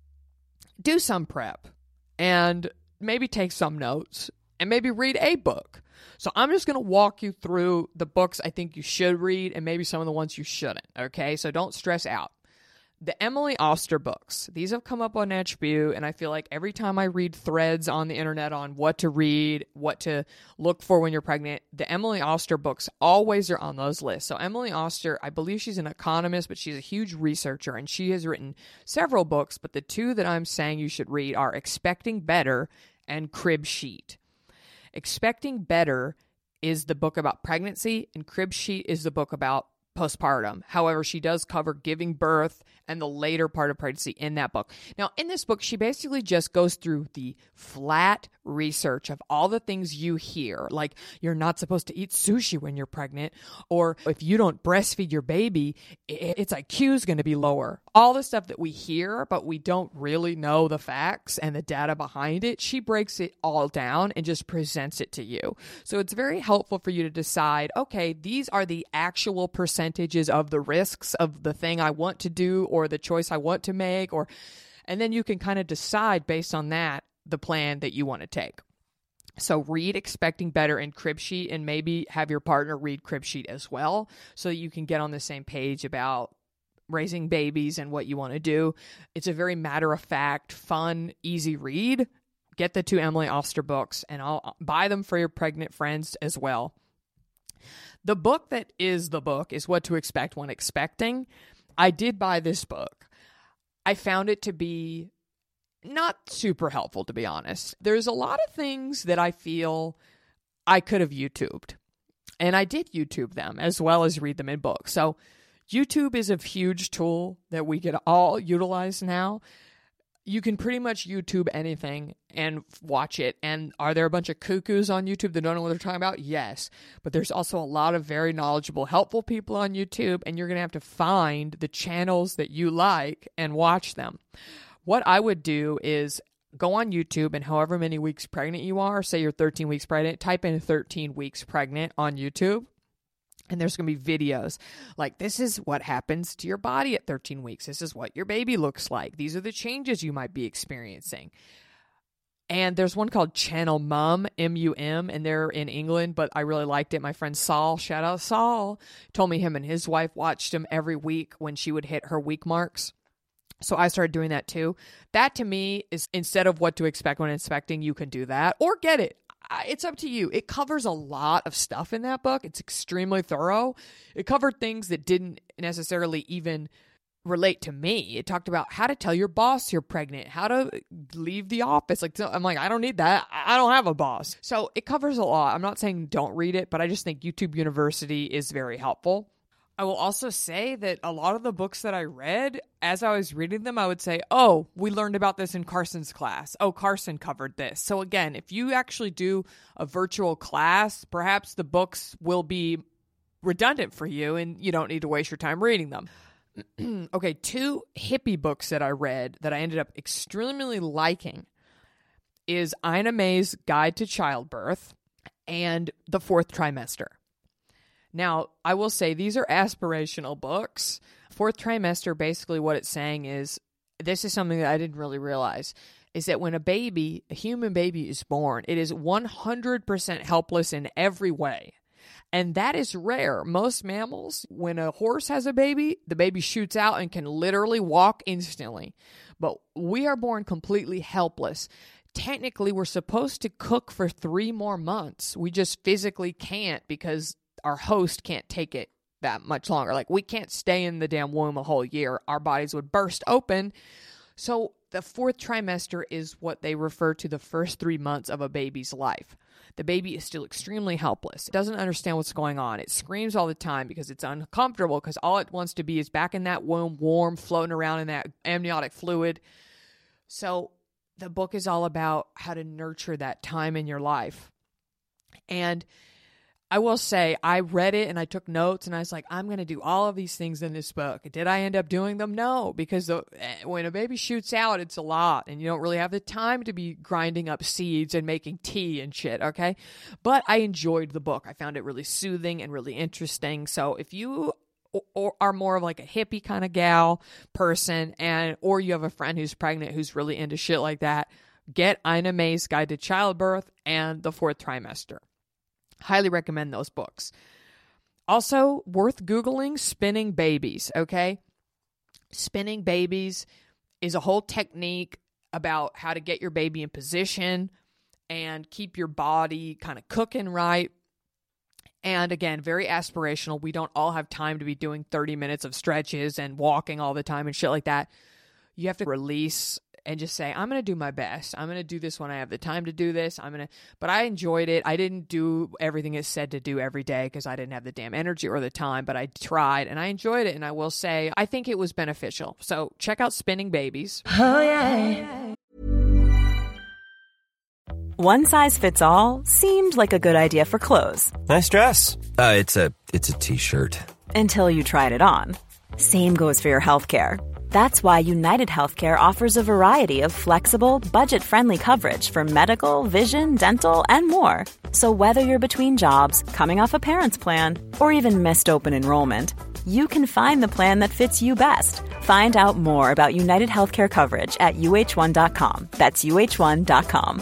do some prep and maybe take some notes and maybe read a book. So I'm just going to walk you through the books I think you should read and maybe some of the ones you shouldn't, okay? So don't stress out. The Emily Oster books, these have come up on H B U, and I feel like every time I read threads on the internet on what to read, what to look for when you're pregnant, the Emily Oster books always are on those lists. So Emily Oster, I believe she's an economist, but she's a huge researcher, and she has written several books, but the two that I'm saying you should read are Expecting Better and Crib Sheet. Expecting Better is the book about pregnancy, and Crib Sheet is the book about postpartum. However, she does cover giving birth and the later part of pregnancy in that book. Now, in this book, she basically just goes through the flat research of all the things you hear, like you're not supposed to eat sushi when you're pregnant, or if you don't breastfeed your baby, its I Q is going to be lower. All the stuff that we hear, but we don't really know the facts and the data behind it, she breaks it all down and just presents it to you. So it's very helpful for you to decide, okay, these are the actual percentages of the risks of the thing I want to do or the choice I want to make, or and then you can kind of decide based on that the plan that you want to take. So read Expecting Better and Crib Sheet, and maybe have your partner read Crib Sheet as well, so that you can get on the same page about raising babies and what you want to do. It's a very matter-of-fact, fun, easy read. Get the two Emily Oster books, and I'll buy them for your pregnant friends as well. The book that is the book is What to Expect When Expecting. I did buy this book. I found it to be not super helpful, to be honest. There's a lot of things that I feel I could have YouTubed. And I did YouTube them as well as read them in books. So YouTube is a huge tool that we could all utilize now. You can pretty much YouTube anything and watch it. And are there a bunch of cuckoos on YouTube that don't know what they're talking about? Yes. But there's also a lot of very knowledgeable, helpful people on YouTube, and you're going to have to find the channels that you like and watch them. What I would do is go on YouTube, and however many weeks pregnant you are, say you're thirteen weeks pregnant, type in thirteen weeks pregnant on YouTube. And there's going to be videos like, this is what happens to your body at thirteen weeks. This is what your baby looks like. These are the changes you might be experiencing. And there's one called Channel Mum, M U M, and they're in England, but I really liked it. My friend Saul, shout out Saul, told me him and his wife watched him every week when she would hit her week marks. So I started doing that too. That to me is, instead of What to Expect When Expecting, you can do that or get it. It's up to you. It covers a lot of stuff in that book. It's extremely thorough. It covered things that didn't necessarily even relate to me. It talked about how to tell your boss you're pregnant, how to leave the office. Like, I'm like, I don't need that. I don't have a boss. So it covers a lot. I'm not saying don't read it, but I just think YouTube University is very helpful. I will also say that a lot of the books that I read, as I was reading them, I would say, oh, we learned about this in Carson's class. Oh, Carson covered this. So again, if you actually do a virtual class, perhaps the books will be redundant for you and you don't need to waste your time reading them. Okay, two hippie books that I read that I ended up extremely liking is Ina May's Guide to Childbirth and The Fourth Trimester. Now, I will say these are aspirational books. Fourth trimester, basically what it's saying is, this is something that I didn't really realize, is that when a baby, a human baby is born, it is one hundred percent helpless in every way. And that is rare. Most mammals, when a horse has a baby, the baby shoots out and can literally walk instantly. But we are born completely helpless. Technically, we're supposed to cook for three more months. We just physically can't because our host can't take it that much longer. Like, we can't stay in the damn womb a whole year. Our bodies would burst open. So the fourth trimester is what they refer to the first three months of a baby's life. The baby is still extremely helpless. It doesn't understand what's going on. It screams all the time because it's uncomfortable, because all it wants to be is back in that womb, warm, floating around in that amniotic fluid. So the book is all about how to nurture that time in your life. And I will say, I read it and I took notes and I was like, I'm going to do all of these things in this book. Did I end up doing them? No, because the, when a baby shoots out, it's a lot and you don't really have the time to be grinding up seeds and making tea and shit, okay? But I enjoyed the book. I found it really soothing and really interesting. So if you or are more of like a hippie kind of gal person, and or you have a friend who's pregnant who's really into shit like that, get Ina May's Guide to Childbirth and The Fourth Trimester. Highly recommend those books. Also, worth Googling, Spinning Babies, okay? Spinning babies is a whole technique about how to get your baby in position and keep your body kind of cooking right. And again, very aspirational. We don't all have time to be doing thirty minutes of stretches and walking all the time and shit like that. You have to release and just say, I'm going to do my best. I'm going to do this when I have the time to do this. I'm going to, but I enjoyed it. I didn't do everything it's said to do every day because I didn't have the damn energy or the time, but I tried and I enjoyed it. And I will say, I think it was beneficial. So check out Spinning Babies. Oh, yeah. One size fits all seemed like a good idea for clothes. Nice dress. Uh, it's a, it's a t-shirt. Until you tried it on. Same goes for your healthcare. That's why United Healthcare offers a variety of flexible, budget-friendly coverage for medical, vision, dental, and more. So whether you're between jobs, coming off a parent's plan, or even missed open enrollment, you can find the plan that fits you best. Find out more about United Healthcare coverage at U H one dot com. That's U H one dot com.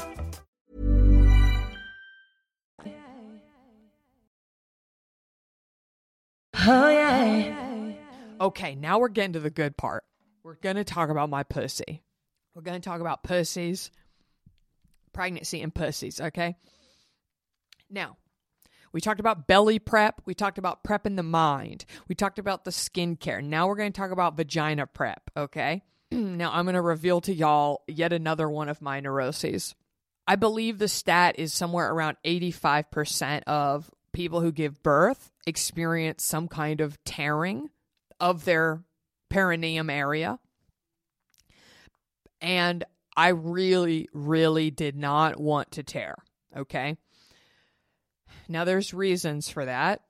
Oh, yeah. Okay, now we're getting to the good part. We're going to talk about my pussy. We're going to talk about pussies, pregnancy and pussies, okay? Now, we talked about belly prep. We talked about prepping the mind. We talked about the skincare. Now we're going to talk about vagina prep, okay? Now I'm going to reveal to y'all yet another one of my neuroses. I believe the stat is somewhere around eighty-five percent of people who give birth experience some kind of tearing of their perineum area. And I really, really did not want to tear, okay? Now, there's reasons for that,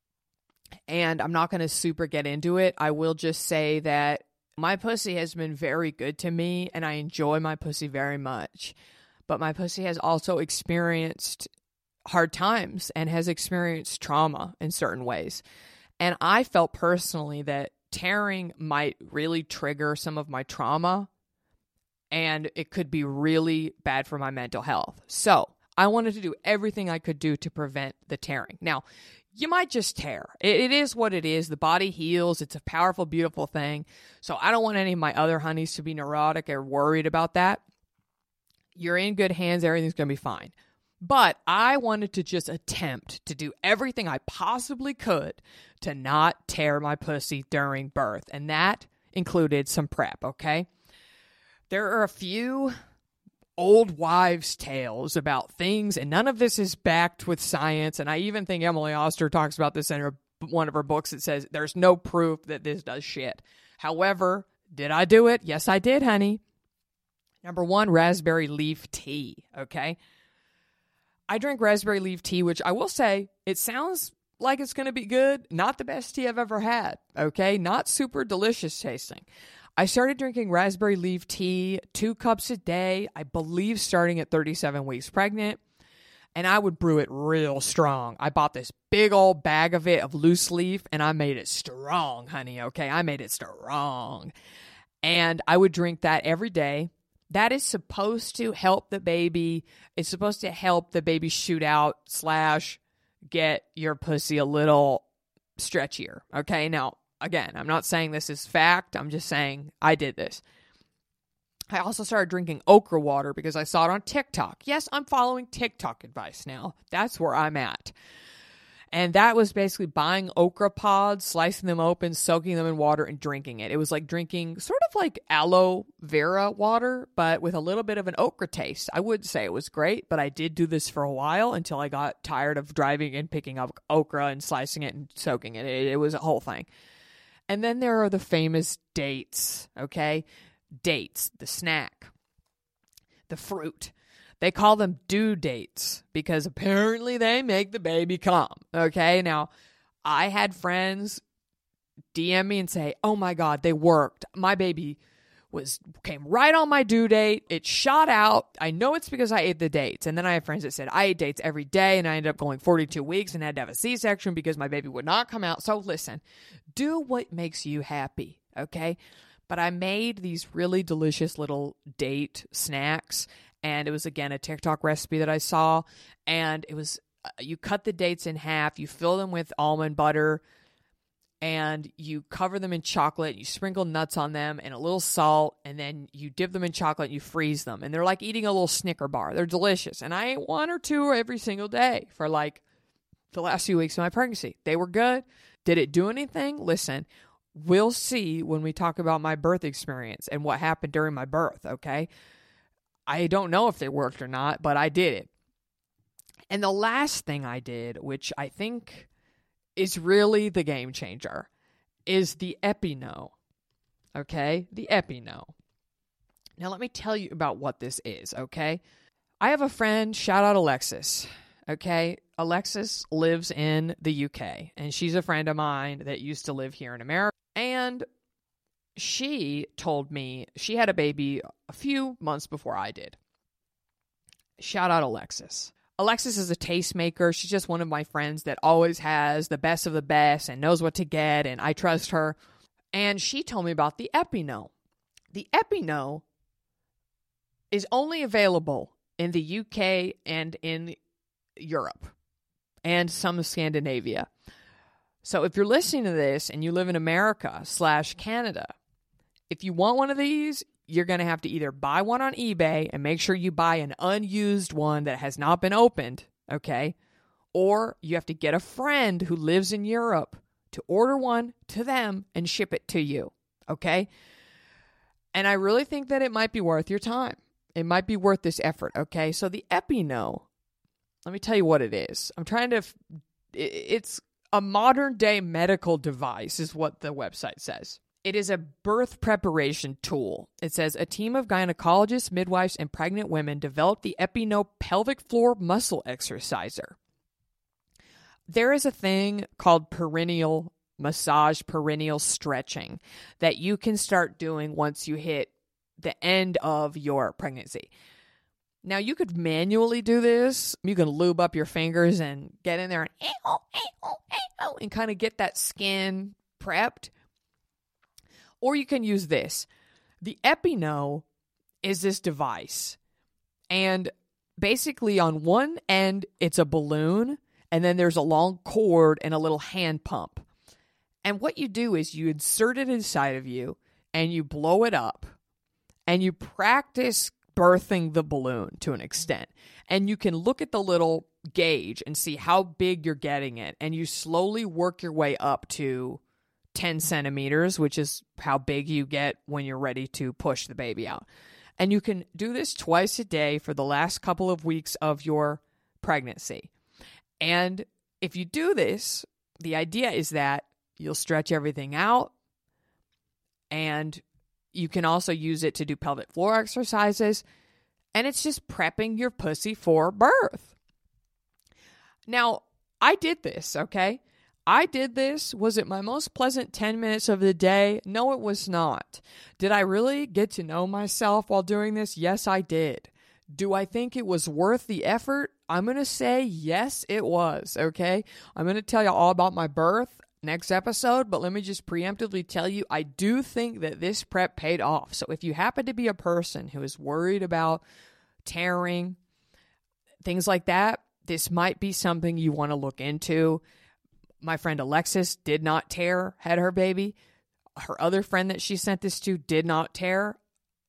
and I'm not going to super get into it. I will just say that my pussy has been very good to me, and I enjoy my pussy very much. But my pussy has also experienced hard times and has experienced trauma in certain ways. And I felt personally that tearing might really trigger some of my trauma, and it could be really bad for my mental health. So I wanted to do everything I could do to prevent the tearing. Now, you might just tear. It, it is what it is. The body heals. It's a powerful, beautiful thing. So I don't want any of my other honeys to be neurotic or worried about that. You're in good hands. Everything's going to be fine. But I wanted to just attempt to do everything I possibly could to not tear my pussy during birth. And that included some prep, okay? There are a few old wives' tales about things, and none of this is backed with science. And I even think Emily Oster talks about this in her, one of her books that says there's no proof that this does shit. However, did I do it? Yes, I did, honey. Number one, raspberry leaf tea, okay? I drink raspberry leaf tea, which I will say, it sounds like it's going to be good. Not the best tea I've ever had, okay? Not super delicious tasting. I started drinking raspberry leaf tea, two cups a day, I believe starting at thirty-seven weeks pregnant, and I would brew it real strong. I bought this big old bag of it of loose leaf, and I made it strong, honey, okay? I made it strong. And I would drink that every day. That is supposed to help the baby. It's supposed to help the baby shoot out slash get your pussy a little stretchier. Okay, now, again, I'm not saying this is fact. I'm just saying I did this. I also started drinking okra water because I saw it on TikTok. Yes, I'm following TikTok advice now. That's where I'm at. And that was basically buying okra pods, slicing them open, soaking them in water, and drinking it. It was like drinking sort of like aloe vera water, but with a little bit of an okra taste. I wouldn't say it was great, but I did do this for a while until I got tired of driving and picking up okra and slicing it and soaking it. It, it was a whole thing. And then there are the famous dates, okay? Dates, the snack, the fruit. They call them due dates because apparently they make the baby come, okay? Now, I had friends D M me and say, oh my God, they worked. My baby was came right on my due date. It shot out. I know it's because I ate the dates. And then I have friends that said, I ate dates every day and I ended up going forty-two weeks and had to have a C-section because my baby would not come out. So listen, do what makes you happy, okay? But I made these really delicious little date snacks. And it was, again, a TikTok recipe that I saw. And it was, uh, you cut the dates in half, you fill them with almond butter, and you cover them in chocolate, you sprinkle nuts on them and a little salt, and then you dip them in chocolate and you freeze them. And they're like eating a little Snicker bar. They're delicious. And I ate one or two every single day for like the last few weeks of my pregnancy. They were good. Did it do anything? Listen, we'll see when we talk about my birth experience and what happened during my birth, okay? I don't know if they worked or not, but I did it. And the last thing I did, which I think is really the game changer, is the Epino. Okay? The Epino. Now, let me tell you about what this is, okay? I have a friend, shout out Alexis, okay? Alexis lives in the U K, and she's a friend of mine that used to live here in America. And she told me she had a baby a few months before I did. Shout out Alexis. Alexis is a tastemaker. She's just one of my friends that always has the best of the best and knows what to get, and I trust her. And she told me about the Epino. The Epino is only available in the U K and in Europe and some of Scandinavia. So if you're listening to this and you live in America slash Canada, if you want one of these, you're going to have to either buy one on eBay and make sure you buy an unused one that has not been opened, okay? Or you have to get a friend who lives in Europe to order one to them and ship it to you, okay? And I really think that it might be worth your time. It might be worth this effort, okay? So the Epino, let me tell you what it is. I'm trying to, it's a modern day medical device is what the website says. It is a birth preparation tool. It says, a team of gynecologists, midwives, and pregnant women developed the Epino pelvic floor muscle exerciser. There is a thing called perineal massage, perineal stretching that you can start doing once you hit the end of your pregnancy. Now, you could manually do this. You can lube up your fingers and get in there and, and kind of get that skin prepped. Or you can use this. The Epino is this device. And basically on one end, it's a balloon. And then there's a long cord and a little hand pump. And what you do is you insert it inside of you and you blow it up. And you practice birthing the balloon to an extent. And you can look at the little gauge and see how big you're getting it. And you slowly work your way up to ten centimeters, which is how big you get when you're ready to push the baby out. And you can do this twice a day for the last couple of weeks of your pregnancy. And if you do this, the idea is that you'll stretch everything out, and you can also use it to do pelvic floor exercises, and it's just prepping your pussy for birth. Now, I did this, okay? I did this. Was it my most pleasant ten minutes of the day? No, it was not. Did I really get to know myself while doing this? Yes, I did. Do I think it was worth the effort? I'm going to say yes, it was, okay? I'm going to tell you all about my birth next episode, but let me just preemptively tell you, I do think that this prep paid off. So if you happen to be a person who is worried about tearing, things like that, this might be something you want to look into. My friend Alexis did not tear, had her baby. Her other friend that she sent this to did not tear.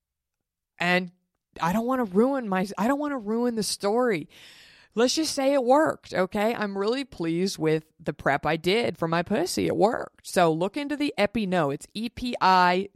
And I don't want to ruin my, I don't want to ruin the story. Let's just say it worked, okay? I'm really pleased with the prep I did for my pussy. It worked. So look into the Epino. It's E P I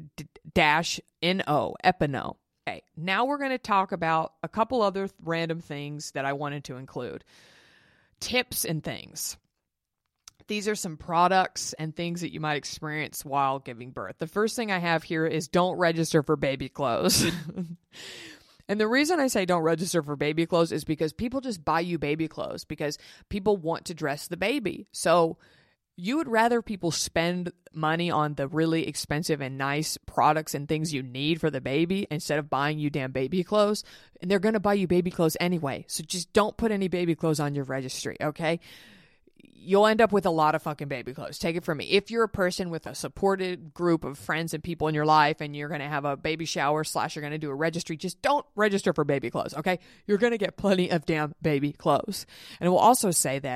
N O, Epino. Okay, now we're going to talk about a couple other random things that I wanted to include. Tips and things. These are some products and things that you might experience while giving birth. The first thing I have here is don't register for baby clothes. And the reason I say don't register for baby clothes is because people just buy you baby clothes because people want to dress the baby. So you would rather people spend money on the really expensive and nice products and things you need for the baby instead of buying you damn baby clothes. And they're going to buy you baby clothes anyway. So just don't put any baby clothes on your registry, okay? You'll end up with a lot of fucking baby clothes. Take it from me. If you're a person with a supported group of friends and people in your life and you're going to have a baby shower slash you're going to do a registry, just don't register for baby clothes, okay? You're going to get plenty of damn baby clothes. And it will also say that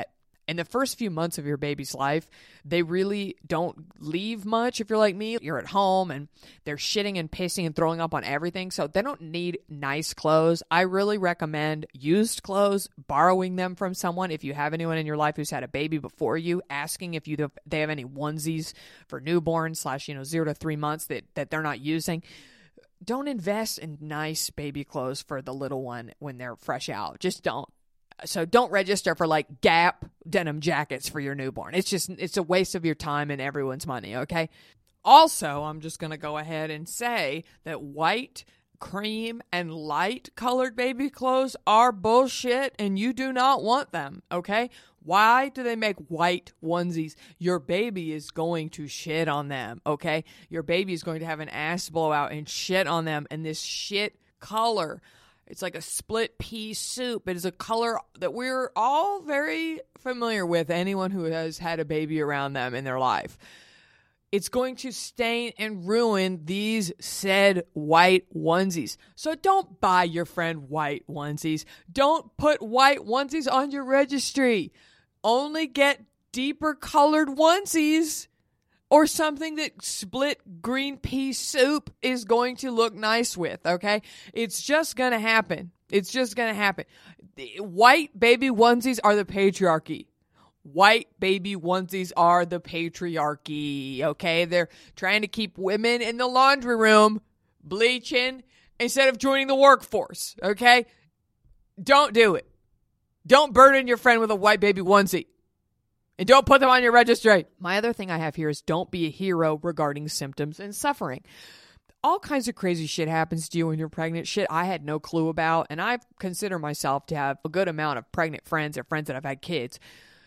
In the first few months of your baby's life, they really don't leave much. If you're like me, you're at home and they're shitting and pissing and throwing up on everything. So they don't need nice clothes. I really recommend used clothes, borrowing them from someone. If you have anyone in your life who's had a baby before you, asking if you they have any onesies for newborn slash, you know, zero to three months that, that they're not using. Don't invest in nice baby clothes for the little one when they're fresh out. Just don't. So don't register for like Gap denim jackets for your newborn. It's just, it's a waste of your time and everyone's money, okay? Also, I'm just going to go ahead and say that white, cream, and light colored baby clothes are bullshit and you do not want them, okay? Why do they make white onesies? Your baby is going to shit on them, okay? Your baby is going to have an ass blowout and shit on them, and this shit color, it's like a split pea soup. It is a color that we're all very familiar with, anyone who has had a baby around them in their life. It's going to stain and ruin these said white onesies. So don't buy your friend white onesies. Don't put white onesies on your registry. Only get deeper colored onesies or something that split green pea soup is going to look nice with, okay? It's just going to happen. It's just going to happen. White baby onesies are the patriarchy. White baby onesies are the patriarchy, okay? They're trying to keep women in the laundry room bleaching instead of joining the workforce, okay? Don't do it. Don't burden your friend with a white baby onesie. And don't put them on your registry. My other thing I have here is don't be a hero regarding symptoms and suffering. All kinds of crazy shit happens to you when you're pregnant. Shit I had no clue about. And I consider myself to have a good amount of pregnant friends or friends that have had kids.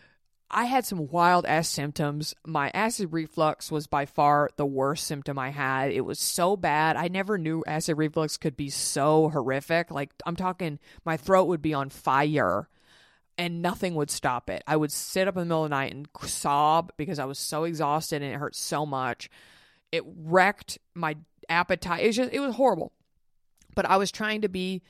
I had some wild ass symptoms. My acid reflux was by far the worst symptom I had. It was so bad. I never knew acid reflux could be so horrific. Like, I'm talking, my throat would be on fire. And nothing would stop it. I would sit up in the middle of the night and sob because I was so exhausted and it hurt so much. It wrecked my appetite. It was just, it was horrible. But I was trying to be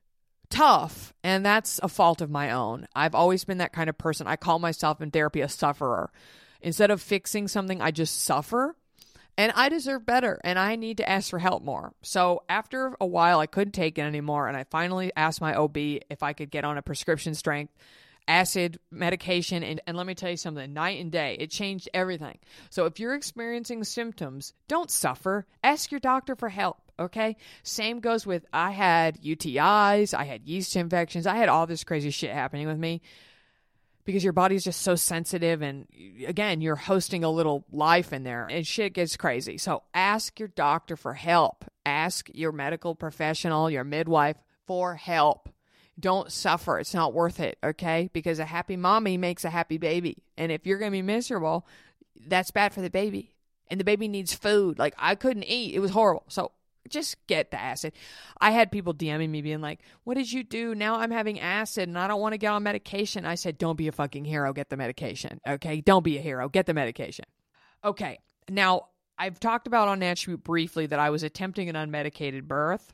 tough, and that's a fault of my own. I've always been that kind of person. I call myself in therapy a sufferer. Instead of fixing something, I just suffer. And I deserve better, and I need to ask for help more. So after a while, I couldn't take it anymore, and I finally asked my O B if I could get on a prescription strength acid medication. And, and let me tell you something, night and day, it changed everything. So if you're experiencing symptoms, don't suffer. Ask your doctor for help, okay? Same goes with, I had U T Is, I had yeast infections, I had all this crazy shit happening with me. Because your body's just so sensitive, and again, you're hosting a little life in there, and shit gets crazy. So ask your doctor for help. Ask your medical professional, your midwife, for help. Don't suffer. It's not worth it, okay? Because a happy mommy makes a happy baby. And if you're going to be miserable, that's bad for the baby. And the baby needs food. Like, I couldn't eat. It was horrible. So just get the acid. I had people DMing me being like, what did you do? Now I'm having acid and I don't want to get on medication. I said, don't be a fucking hero. Get the medication. Okay. Don't be a hero. Get the medication. Okay. Now I've talked about on Attribute briefly that I was attempting an unmedicated birth.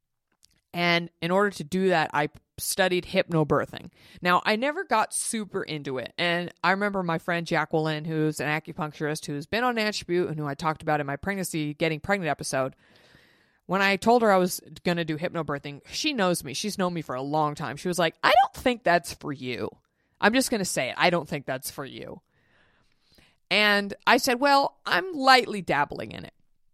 And in order to do that, I studied hypnobirthing. Now, I never got super into it. And I remember my friend Jacqueline, who's an acupuncturist who's been on Attribute and who I talked about in my pregnancy, getting pregnant episode. When I told her I was going to do hypnobirthing, she knows me. She's known me for a long time. She was like, I don't think that's for you. I'm just going to say it. I don't think that's for you. And I said, well, I'm lightly dabbling in it.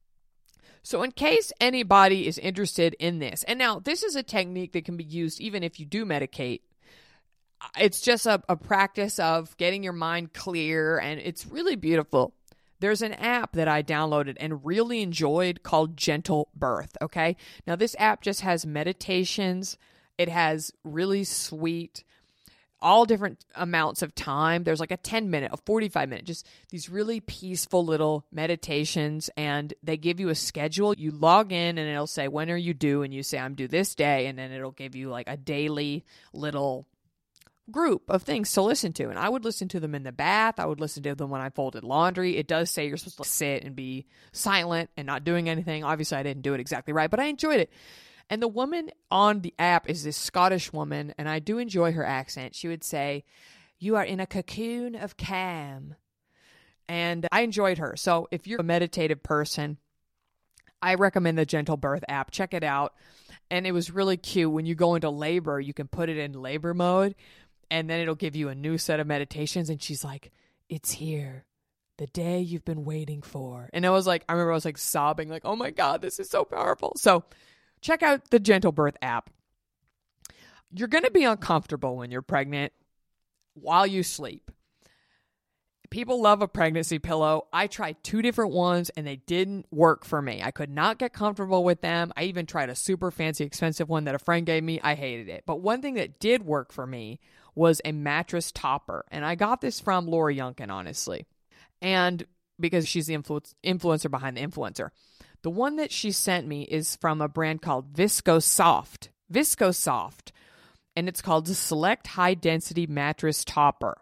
So in case anybody is interested in this, and now this is a technique that can be used even if you do medicate. It's just a, a practice of getting your mind clear, and it's really beautiful. There's an app that I downloaded and really enjoyed called Gentle Birth, okay? Now, this app just has meditations. It has really sweet, all different amounts of time. There's like a ten minute, a forty-five minute, just these really peaceful little meditations, and they give you a schedule. You log in and it'll say, when are you due? And you say, I'm due this day, and then it'll give you like a daily little group of things to listen to. And I would listen to them in the bath. I would listen to them when I folded laundry. It does say you're supposed to sit and be silent and not doing anything. Obviously, I didn't do it exactly right, but I enjoyed it. And the woman on the app is this Scottish woman, and I do enjoy her accent. She would say, You are in a cocoon of calm. And I enjoyed her. So if you're a meditative person, I recommend the Gentle Birth app. Check it out. And it was really cute. When you go into labor, you can put it in labor mode, and then it'll give you a new set of meditations. And she's like, it's here. The day you've been waiting for. And I was like, I remember I was like sobbing, like, oh my God, this is so powerful. So check out the Gentle Birth app. You're going to be uncomfortable when you're pregnant while you sleep. People love a pregnancy pillow. I tried two different ones and they didn't work for me. I could not get comfortable with them. I even tried a super fancy expensive one that a friend gave me. I hated it. But one thing that did work for me was a mattress topper. And I got this from Lori Youngkin, honestly. And because she's the influ- influencer behind the influencer. The one that she sent me is from a brand called ViscoSoft. ViscoSoft. And it's called the Select High Density Mattress Topper.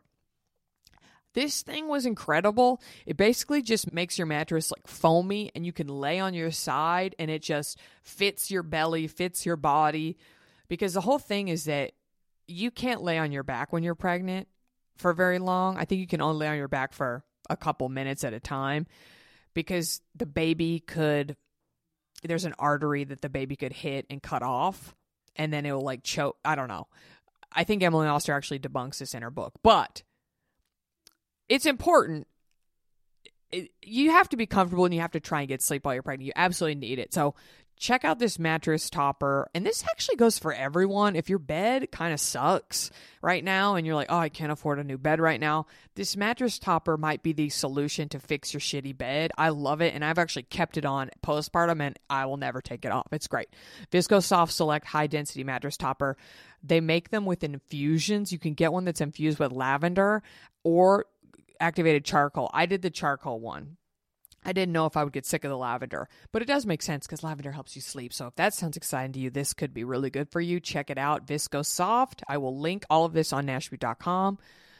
This thing was incredible. It basically just makes your mattress like foamy, and you can lay on your side and it just fits your belly, fits your body. Because the whole thing is that you can't lay on your back when you're pregnant for very long. I think you can only lay on your back for a couple minutes at a time, because the baby could, there's an artery that the baby could hit and cut off, and then it will like choke. I don't know. I think Emily Oster actually debunks this in her book, but it's important. It, you have to be comfortable and you have to try and get sleep while you're pregnant. You absolutely need it. So check out this mattress topper. And this actually goes for everyone. If your bed kind of sucks right now and you're like, oh, I can't afford a new bed right now, this mattress topper might be the solution to fix your shitty bed. I love it. And I've actually kept it on postpartum and I will never take it off. It's great. ViscoSoft Select High Density Mattress Topper. They make them with infusions. You can get one that's infused with lavender or activated charcoal. I did the charcoal one. I didn't know if I would get sick of the lavender, but it does make sense because lavender helps you sleep. So if that sounds exciting to you, this could be really good for you. Check it out, ViscoSoft. I will link all of this on Nashville dot com.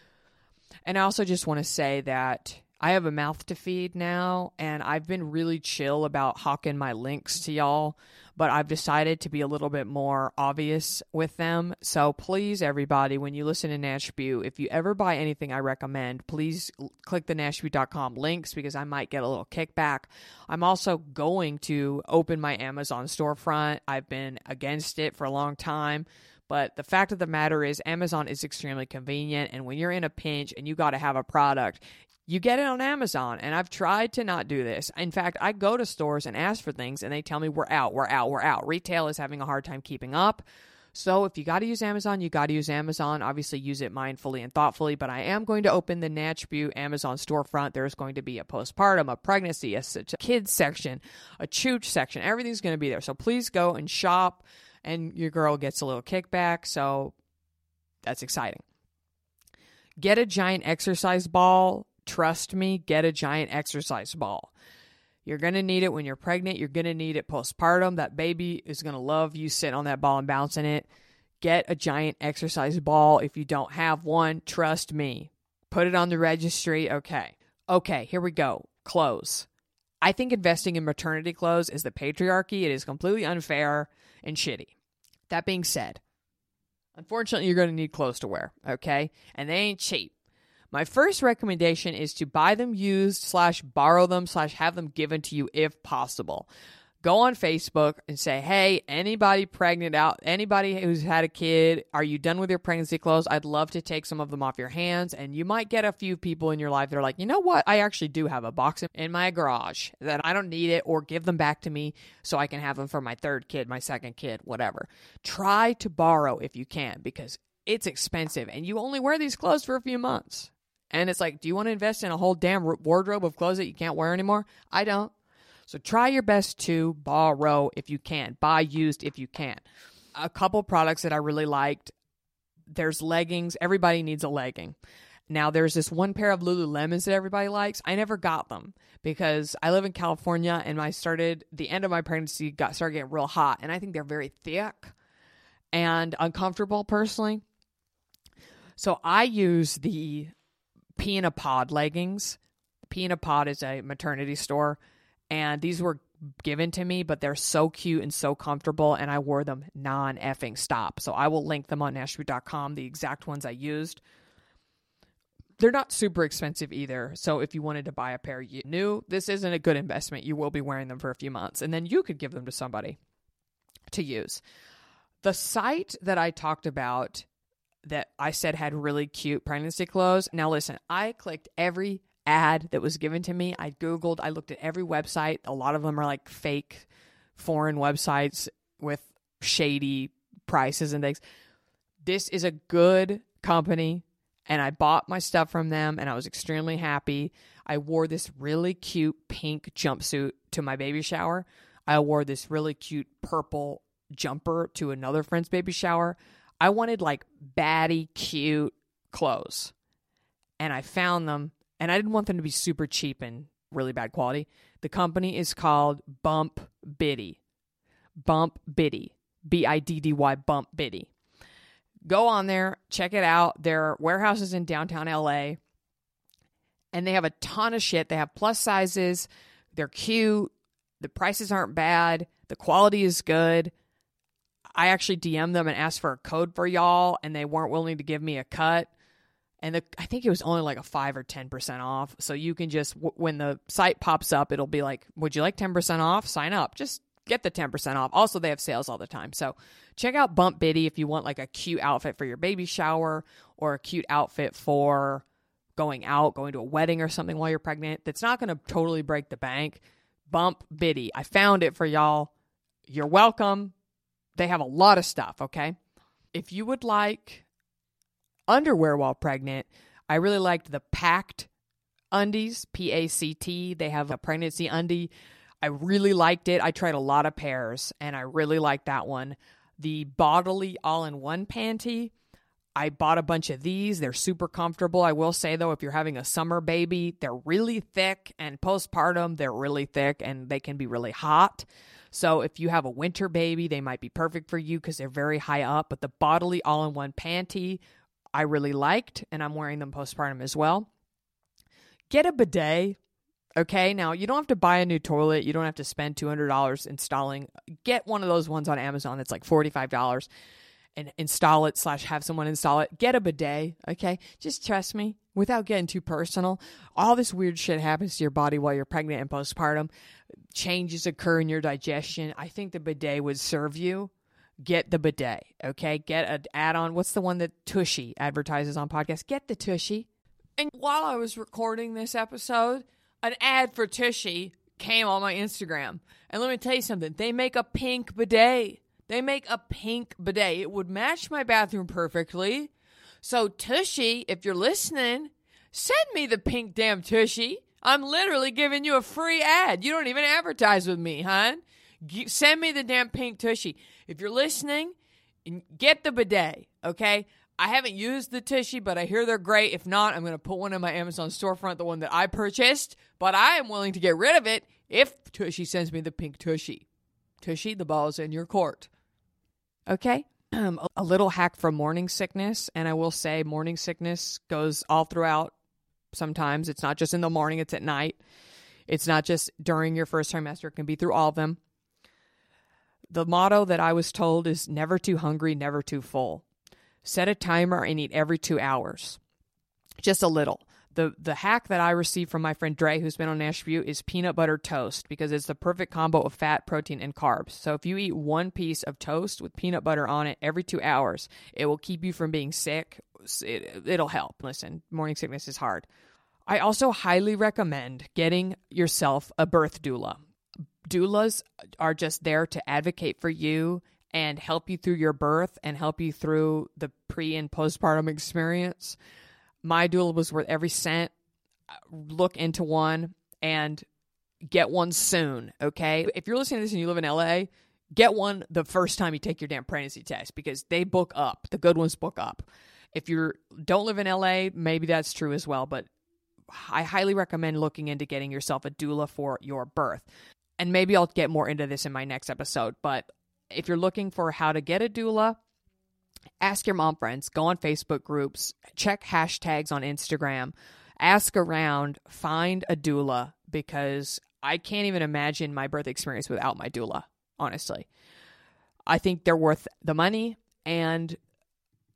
And I also just want to say that I have a mouth to feed now, and I've been really chill about hawking my links to y'all, but I've decided to be a little bit more obvious with them. So please, everybody, when you listen to Nashville, if you ever buy anything I recommend, please click the Nashville dot com links, because I might get a little kickback. I'm also going to open my Amazon storefront. I've been against it for a long time. But the fact of the matter is Amazon is extremely convenient, and when you're in a pinch and you got to have a product, you get it on Amazon. And I've tried to not do this. In fact, I go to stores and ask for things and they tell me we're out, we're out, we're out. Retail is having a hard time keeping up. So if you got to use Amazon, you got to use Amazon. Obviously, use it mindfully and thoughtfully. But I am going to open the Natchbu Amazon storefront. There's going to be a postpartum, a pregnancy, a, a kids section, a chooch section. Everything's going to be there. So please go and shop, and your girl gets a little kickback. So that's exciting. Get a giant exercise ball. Trust me, get a giant exercise ball. You're going to need it when you're pregnant. You're going to need it postpartum. That baby is going to love you sitting on that ball and bouncing it. Get a giant exercise ball. If you don't have one, trust me. Put it on the registry. Okay. Okay, here we go. Clothes. I think investing in maternity clothes is the patriarchy. It is completely unfair and shitty. That being said, unfortunately, you're going to need clothes to wear, okay? And they ain't cheap. My first recommendation is to buy them used slash borrow them slash have them given to you if possible. Go on Facebook and say, hey, anybody pregnant out, anybody who's had a kid, are you done with your pregnancy clothes? I'd love to take some of them off your hands. And you might get a few people in your life that are like, you know what? I actually do have a box in my garage that I don't need it, or give them back to me so I can have them for my third kid, my second kid, whatever. Try to borrow if you can, because it's expensive and you only wear these clothes for a few months. And it's like, do you want to invest in a whole damn wardrobe of clothes that you can't wear anymore? I don't. So try your best to borrow if you can. Buy used if you can. A couple products that I really liked. There's leggings. Everybody needs a legging. Now, there's this one pair of Lululemons that everybody likes. I never got them because I live in California, and I started, the end of my pregnancy got started getting real hot. And I think they're very thick and uncomfortable personally. So I use the Pina Pod leggings. Pina Pod is a maternity store, and these were given to me, but they're so cute and so comfortable, and I wore them non-effing stop. So I will link them on Nashville dot com, the exact ones I used. they're not super expensive either. So if you wanted to buy a pair you new, this isn't a good investment. You will be wearing them for a few months, and then you could give them to somebody to use. The site that I talked about that I said had really cute pregnancy clothes. Now listen, I clicked every ad that was given to me. I Googled, I looked at every website. A lot of them are like fake foreign websites with shady prices and things. This is a good company, and I bought my stuff from them, and I was extremely happy. I wore this really cute pink jumpsuit to my baby shower. I wore this really cute purple jumper to another friend's baby shower. I wanted like baddie cute clothes, and I found them, and I didn't want them to be super cheap and really bad quality. The company is called Bump Biddy. Bump Biddy. B I D D Y, Bump Biddy. Go on there, check it out. Their warehouse is in downtown L A, and they have a ton of shit. They have plus sizes. They're cute. The prices aren't bad. The quality is good. I actually D M'd them and asked for a code for y'all, and they weren't willing to give me a cut. And the, I think it was only like a five or ten percent off. So you can just, w- when the site pops up, it'll be like, would you like ten percent off? Sign up. Just get the ten percent off. Also, they have sales all the time. So check out Bump Biddy if you want like a cute outfit for your baby shower or a cute outfit for going out, going to a wedding or something while you're pregnant. That's not going to totally break the bank. Bump Biddy. I found it for y'all. You're welcome. They have a lot of stuff, okay? If you would like underwear while pregnant, I really liked the Pact undies, P A C T. They have a pregnancy undie. I really liked it. I tried a lot of pairs, and I really liked that one. The Bodily all-in-one panty, I bought a bunch of these. They're super comfortable. I will say, though, if you're having a summer baby, they're really thick, and postpartum, they're really thick, and they can be really hot. So if you have a winter baby, they might be perfect for you because they're very high up. But the Bodily all-in-one panty, I really liked, and I'm wearing them postpartum as well. Get a bidet. Okay, now you don't have to buy a new toilet. You don't have to spend two hundred dollars installing. Get one of those ones on Amazon that's like forty-five dollars and install it slash have someone install it. Get a bidet, okay? Just trust me, without getting too personal. All this weird shit happens to your body while you're pregnant and postpartum. Changes occur in your digestion. I think the bidet would serve you. Get the bidet, okay? Get an add-on. What's the one that Tushy advertises on podcasts? Get the Tushy. And while I was recording this episode, an ad for Tushy came on my Instagram. And let me tell you something. They make a pink bidet. They make a pink bidet. It would match my bathroom perfectly. So Tushy, if you're listening, send me the pink damn Tushy. I'm literally giving you a free ad. You don't even advertise with me, hon. G- send me the damn pink Tushy. If you're listening, get the bidet, okay? I haven't used the Tushy, but I hear they're great. If not, I'm going to put one in my Amazon storefront, the one that I purchased. But I am willing to get rid of it if Tushy sends me the pink Tushy. Tushy, the ball is in your court. Okay? Um, a little hack for morning sickness. And I will say morning sickness goes all throughout. Sometimes it's not just in the morning, it's at night. It's not just during your first trimester. It can be through all of them. The motto that I was told is never too hungry, never too full. Set a timer and eat every two hours. Just a little. The the hack that I received from my friend Dre, who's been on Nash View, is peanut butter toast because it's the perfect combo of fat, protein, and carbs. So if you eat one piece of toast with peanut butter on it every two hours, it will keep you from being sick. It, it'll help. Listen, morning sickness is hard. I also highly recommend getting yourself a birth doula. Doulas are just there to advocate for you and help you through your birth and help you through the pre and postpartum experience. My doula was worth every cent. Look into one and get one soon, okay? If you're listening to this and you live in L A, get one the first time you take your damn pregnancy test because they book up. The good ones book up. If you don't live in L A, maybe that's true as well, but I highly recommend looking into getting yourself a doula for your birth. And maybe I'll get more into this in my next episode, but if you're looking for how to get a doula, ask your mom friends, go on Facebook groups, check hashtags on Instagram, ask around, find a doula, because I can't even imagine my birth experience without my doula, honestly. I think they're worth the money, and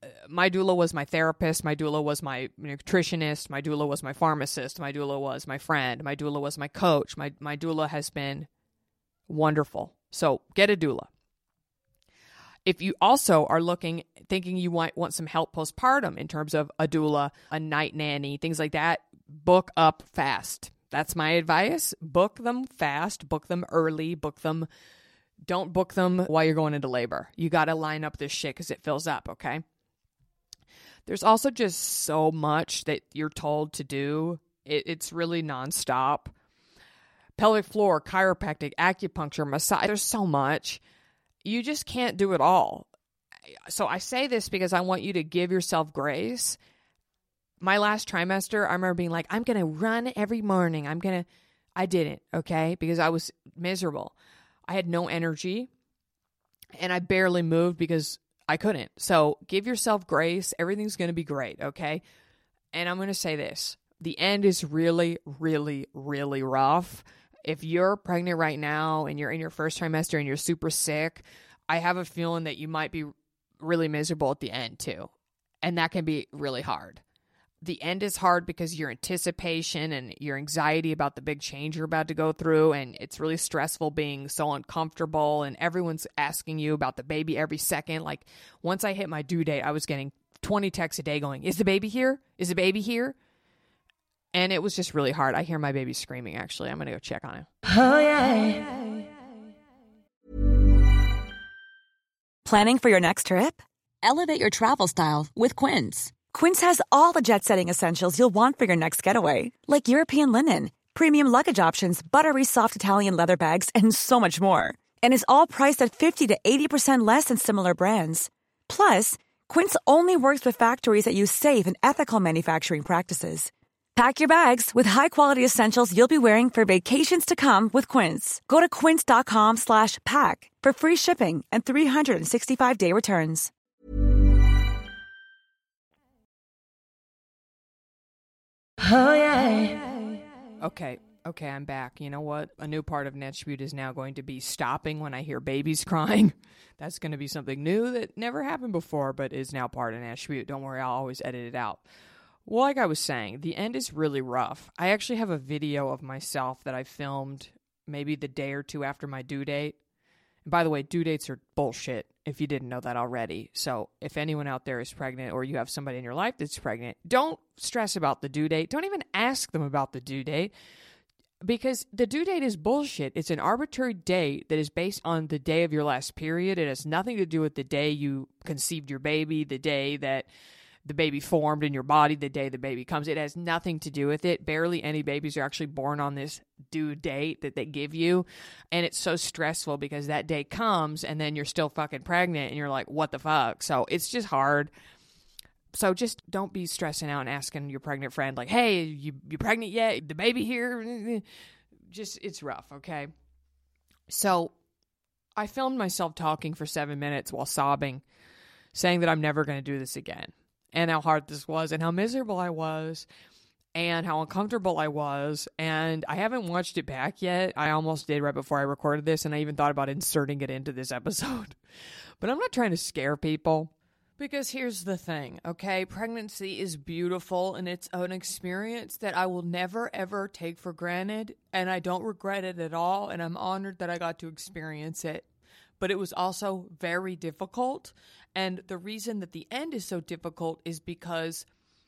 my doula was my therapist. My doula was my nutritionist. My doula was my pharmacist. My doula was my friend. My doula was my coach. My, my doula has been wonderful. So get a doula. If you also are looking, thinking you might want some help postpartum in terms of a doula, a night nanny, things like that, book up fast. That's my advice. Book them fast, book them early, book them. Don't book them while you're going into labor. You got to line up this shit because it fills up, okay? There's also just so much that you're told to do. It, it's really nonstop. Pelvic floor, chiropractic, acupuncture, massage. There's so much. You just can't do it all. So I say this because I want you to give yourself grace. My last trimester, I remember being like, I'm going to run every morning. I'm going to, I didn't, okay? Because I was miserable. I had no energy and I barely moved because I couldn't. So give yourself grace. Everything's going to be great, okay? And I'm going to say this. The end is really, really, really rough. If you're pregnant right now and you're in your first trimester and you're super sick, I have a feeling that you might be really miserable at the end too. And that can be really hard. The end is hard because your anticipation and your anxiety about the big change you're about to go through, and it's really stressful being so uncomfortable, and everyone's asking you about the baby every second. Like, once I hit my due date, I was getting twenty texts a day going, is the baby here? Is the baby here? And it was just really hard. I hear my baby screaming, actually. I'm going to go check on him. Oh, yeah. Planning for your next trip? Elevate your travel style with Quince. Quince has all the jet-setting essentials you'll want for your next getaway, like European linen, premium luggage options, buttery soft Italian leather bags, and so much more. And is all priced at fifty to eighty percent less than similar brands. Plus, Quince only works with factories that use safe and ethical manufacturing practices. Pack your bags with high-quality essentials you'll be wearing for vacations to come with Quince. Go to quince.com slash pack for free shipping and three sixty-five day returns. Oh, yeah. Okay, okay, I'm back. You know what? A new part of Netchbute is now going to be stopping when I hear babies crying. That's going to be something new that never happened before, but is now part of Netchbute. Don't worry, I'll always edit it out. Well, like I was saying, the end is really rough. I actually have a video of myself that I filmed maybe the day or two after my due date. And by the way, due dates are bullshit, if you didn't know that already. So if anyone out there is pregnant or you have somebody in your life that's pregnant, don't stress about the due date. Don't even ask them about the due date, because the due date is bullshit. It's an arbitrary date that is based on the day of your last period. It has nothing to do with the day you conceived your baby, the day that the baby formed in your body, the day the baby comes. It has nothing to do with it. Barely any babies are actually born on this due date that they give you. And it's so stressful because that day comes and then you're still fucking pregnant and you're like, what the fuck? So it's just hard. So just don't be stressing out and asking your pregnant friend, like, hey, you, you pregnant yet? The baby here? Just, it's rough, okay? So I filmed myself talking for seven minutes while sobbing, saying that I'm never going to do this again. And how hard this was, and how miserable I was, and how uncomfortable I was. And I haven't watched it back yet. I almost did right before I recorded this, and I even thought about inserting it into this episode. But I'm not trying to scare people, because here's the thing, okay? Pregnancy is beautiful, and it's an experience that I will never, ever take for granted, and I don't regret it at all, and I'm honored that I got to experience it. But it was also very difficult. And the reason that the end is so difficult is because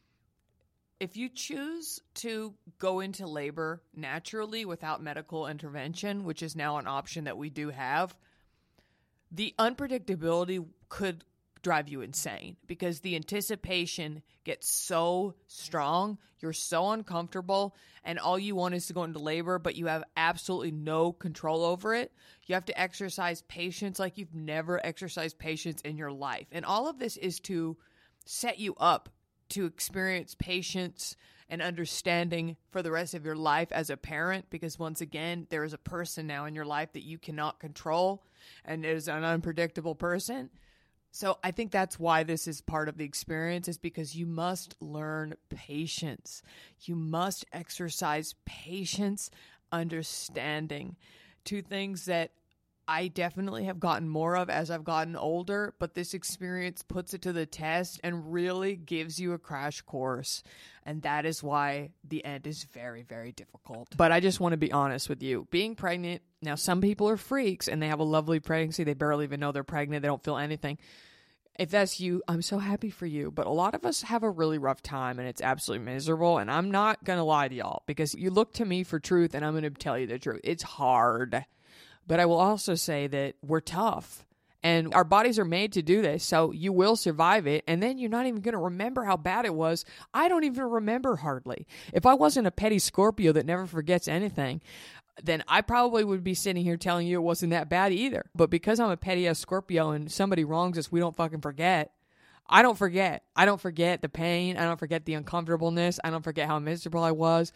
if you choose to go into labor naturally without medical intervention, which is now an option that we do have, the unpredictability could drive you insane because the anticipation gets so strong, you're so uncomfortable, and all you want is to go into labor, but you have absolutely no control over it. You have to exercise patience like you've never exercised patience in your life. And all of this is to set you up to experience patience and understanding for the rest of your life as a parent, because once again, there is a person now in your life that you cannot control, and it is an unpredictable person. So I think that's why this is part of the experience, is because you must learn patience. You must exercise patience, understanding. Two things that I definitely have gotten more of as I've gotten older, but this experience puts it to the test and really gives you a crash course. And that is why the end is very, very difficult. But I just want to be honest with you. Being pregnant, now some people are freaks and they have a lovely pregnancy. They barely even know they're pregnant. They don't feel anything. If that's you, I'm so happy for you. But a lot of us have a really rough time and it's absolutely miserable. And I'm not going to lie to y'all because you look to me for truth and I'm going to tell you the truth. It's hard. But I will also say that we're tough and our bodies are made to do this. So you will survive it. And then you're not even going to remember how bad it was. I don't even remember hardly. If I wasn't a petty Scorpio that never forgets anything, then I probably would be sitting here telling you it wasn't that bad either. But because I'm a petty ass Scorpio and somebody wrongs us, we don't fucking forget. I don't forget. I don't forget the pain. I don't forget the uncomfortableness. I don't forget how miserable I was.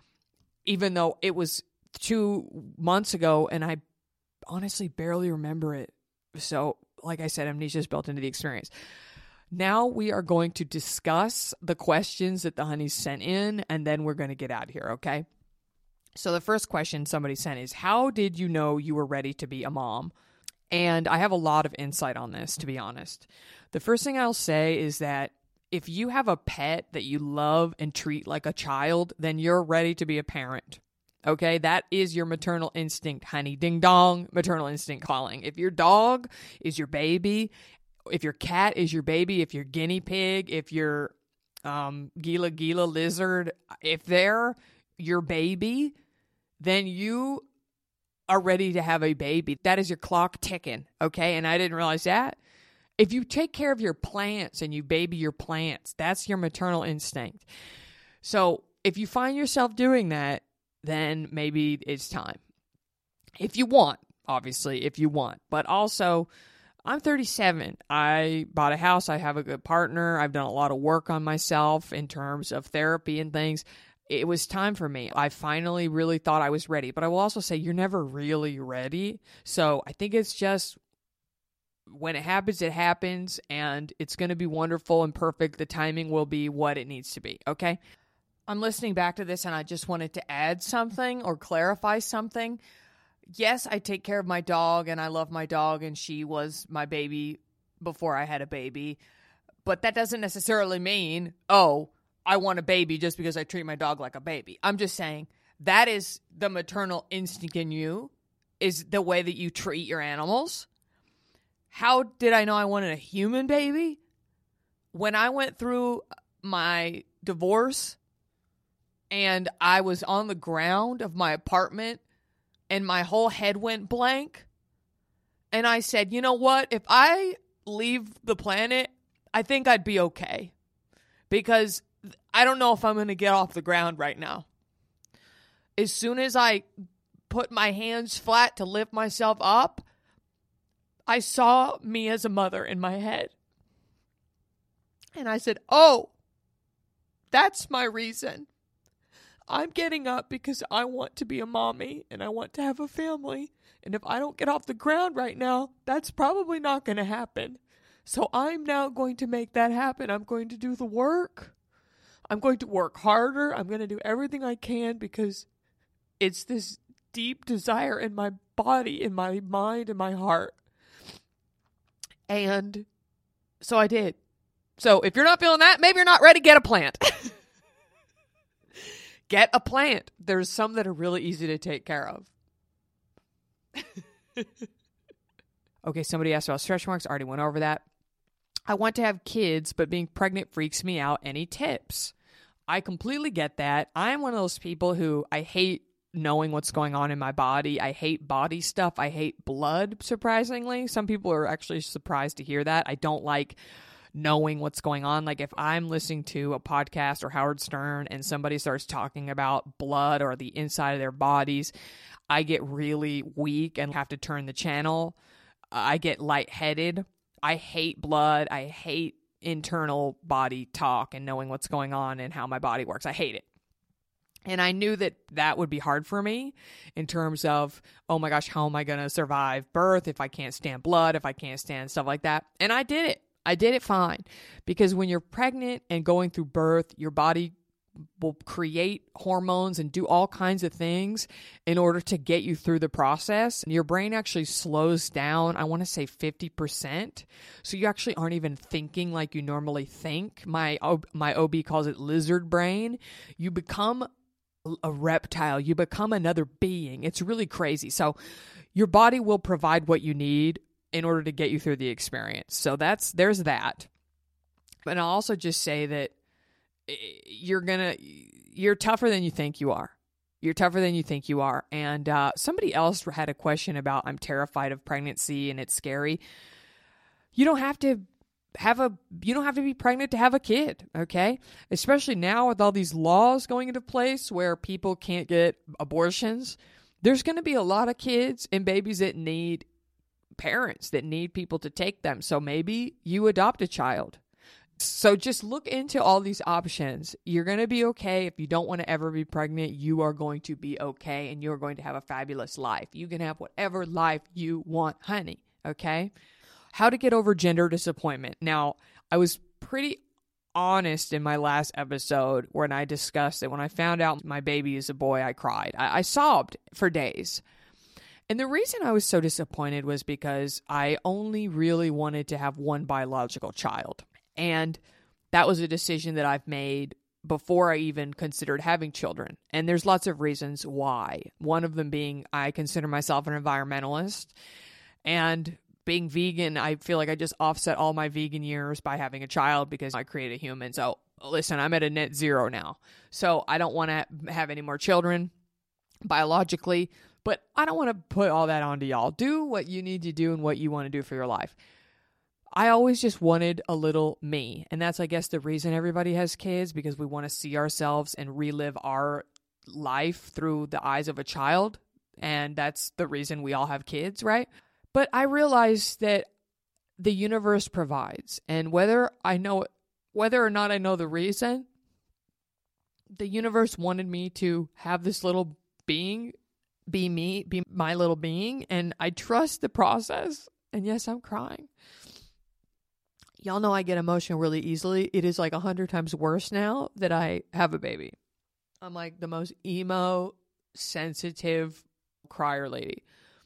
Even though it was two months ago and I honestly barely remember it. So, like I said, amnesia is built into the experience. Now we are going to discuss the questions that the honeys sent in, and then we're going to get out of here, okay? So the first question somebody sent is, how did you know you were ready to be a mom? And I have a lot of insight on this, to be honest. The first thing I'll say is that if you have a pet that you love and treat like a child, then you're ready to be a parent. Okay, that is your maternal instinct, honey. Ding dong, maternal instinct calling. If your dog is your baby, if your cat is your baby, if your guinea pig, if your um, Gila Gila lizard, if they're your baby, then you are ready to have a baby. That is your clock ticking, okay? And I didn't realize that. If you take care of your plants and you baby your plants, that's your maternal instinct. So if you find yourself doing that, then maybe it's time. If you want, obviously, if you want. But also, I'm thirty-seven. I bought a house. I have a good partner. I've done a lot of work on myself in terms of therapy and things. It was time for me. I finally really thought I was ready. But I will also say you're never really ready. So I think it's just when it happens, it happens. And it's going to be wonderful and perfect. The timing will be what it needs to be. Okay? I'm listening back to this and I just wanted to add something or clarify something. Yes, I take care of my dog and I love my dog and she was my baby before I had a baby. But that doesn't necessarily mean, oh, I want a baby just because I treat my dog like a baby. I'm just saying that is the maternal instinct in you, is the way that you treat your animals. How did I know I wanted a human baby? When I went through my divorce, and I was on the ground of my apartment and my whole head went blank. And I said, you know what? If I leave the planet, I think I'd be okay. Because I don't know if I'm going to get off the ground right now. As soon as I put my hands flat to lift myself up, I saw me as a mother in my head. And I said, oh, that's my reason. I'm getting up because I want to be a mommy and I want to have a family. And if I don't get off the ground right now, that's probably not going to happen. So I'm now going to make that happen. I'm going to do the work. I'm going to work harder. I'm going to do everything I can because it's this deep desire in my body, in my mind, in my heart. And so I did. So if you're not feeling that, maybe you're not ready, get a plant. Get a plant. There's some that are really easy to take care of. Okay, somebody asked about stretch marks. I already went over that. I want to have kids, but being pregnant freaks me out. Any tips? I completely get that. I'm one of those people who I hate knowing what's going on in my body. I hate body stuff. I hate blood, surprisingly. Some people are actually surprised to hear that. I don't like knowing what's going on. Like if I'm listening to a podcast or Howard Stern and somebody starts talking about blood or the inside of their bodies, I get really weak and have to turn the channel. I get lightheaded. I hate blood. I hate internal body talk and knowing what's going on and how my body works. I hate it. And I knew that that would be hard for me in terms of, oh my gosh, how am I going to survive birth if I can't stand blood, if I can't stand stuff like that? And I did it. I did it fine, because when you're pregnant and going through birth, your body will create hormones and do all kinds of things in order to get you through the process. Your brain actually slows down, I want to say fifty percent. So you actually aren't even thinking like you normally think. My, my O B calls it lizard brain. You become a reptile. You become another being. It's really crazy. So your body will provide what you need in order to get you through the experience. So that's, there's that. And I'll also just say that you're gonna, you're tougher than you think you are. You're tougher than you think you are. And uh, somebody else had a question about, I'm terrified of pregnancy and it's scary. You don't have to have a, you don't have to be pregnant to have a kid, okay? Especially now with all these laws going into place where people can't get abortions. There's going to be a lot of kids and babies that need parents, that need people to take them. So maybe you adopt a child. So just look into all these options. You're going to be okay. If you don't want to ever be pregnant, you are going to be okay and you're going to have a fabulous life. You can have whatever life you want, honey, okay? How to get over gender disappointment. Now, I was pretty honest in my last episode when I discussed it. When I found out my baby is a boy, I cried. I, I sobbed for days. And the reason I was so disappointed was because I only really wanted to have one biological child. And that was a decision that I've made before I even considered having children. And there's lots of reasons why. One of them being I consider myself an environmentalist. And being vegan, I feel like I just offset all my vegan years by having a child because I create a human. So listen, I'm at a net zero now. So I don't want to have any more children biologically. But I don't want to put all that onto y'all. Do what you need to do and what you want to do for your life. I always just wanted a little me. And that's, I guess, the reason everybody has kids, because we want to see ourselves and relive our life through the eyes of a child. And that's the reason we all have kids, right? But I realized that the universe provides. And whether I know, whether or not I know the reason, the universe wanted me to have this little being be me, be my little being. And I trust the process. And yes, I'm crying. Y'all know I get emotional really easily. It is like a hundred times worse now that I have a baby. I'm like the most emo, sensitive crier lady.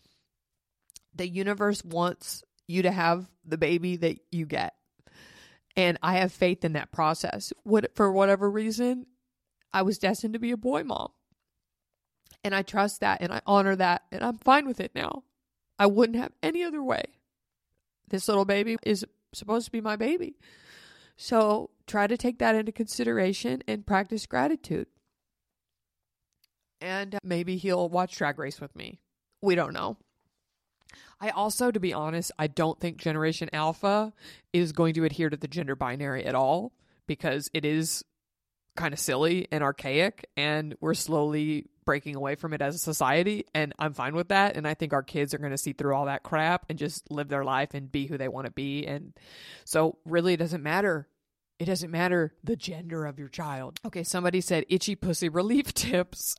The universe wants you to have the baby that you get. And I have faith in that process. What, for whatever reason, I was destined to be a boy mom. And I trust that and I honor that and I'm fine with it now. I wouldn't have any other way. This little baby is supposed to be my baby. So try to take that into consideration and practice gratitude. And maybe he'll watch Drag Race with me. We don't know. I also, to be honest, I don't think Generation Alpha is going to adhere to the gender binary at all because it is kind of silly and archaic and we're slowly breaking away from it as a society, and I'm fine with that. And I think our kids are going to see through all that crap and just live their life and be who they want to be. And so really it doesn't matter. It doesn't matter the gender of your child. Okay, somebody said itchy pussy relief tips.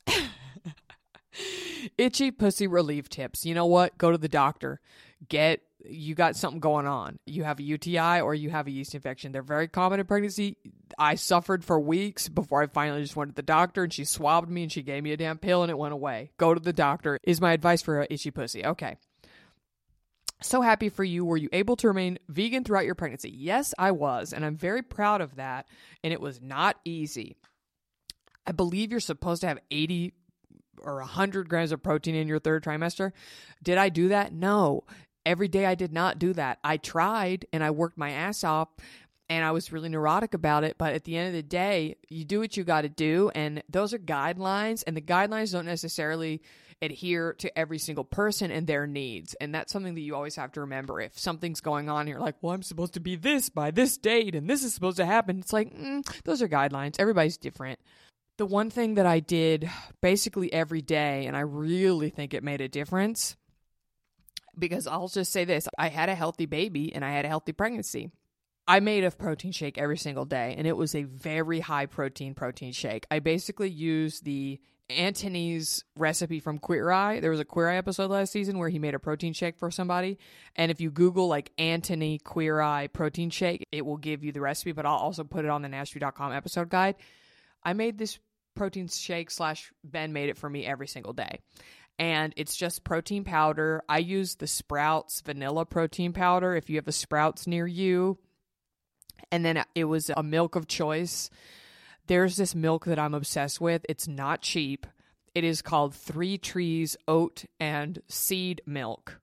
Itchy pussy relief tips. You know what? Go to the doctor. Get, you got something going on. You have a U T I or you have a yeast infection. They're very common in pregnancy. I suffered for weeks before I finally just went to the doctor and she swabbed me and she gave me a damn pill and it went away. Go to the doctor is my advice for an itchy pussy. Okay. So happy for you. Were you able to remain vegan throughout your pregnancy? Yes, I was. And I'm very proud of that. And it was not easy. I believe you're supposed to have eighty or one hundred grams of protein in your third trimester. Did I do that? No. Every day I did not do that. I tried and I worked my ass off and I was really neurotic about it. But at the end of the day, you do what you got to do. And those are guidelines, and the guidelines don't necessarily adhere to every single person and their needs. And that's something that you always have to remember. If something's going on, you're like, well, I'm supposed to be this by this date and this is supposed to happen. It's like, mm, those are guidelines. Everybody's different. The one thing that I did basically every day, and I really think it made a difference, because I'll just say this, I had a healthy baby and I had a healthy pregnancy. I made a protein shake every single day, and it was a very high protein protein shake. I basically used the Anthony's recipe from Queer Eye. There was a Queer Eye episode last season where he made a protein shake for somebody. And if you Google like Anthony Queer Eye protein shake, it will give you the recipe, but I'll also put it on the Nashville dot com episode guide. I made this protein shake slash Ben made it for me every single day. And it's just protein powder. I use the Sprouts vanilla protein powder if you have a Sprouts near you. And then it was a milk of choice. There's this milk that I'm obsessed with. It's not cheap. It is called Three Trees Oat and Seed Milk.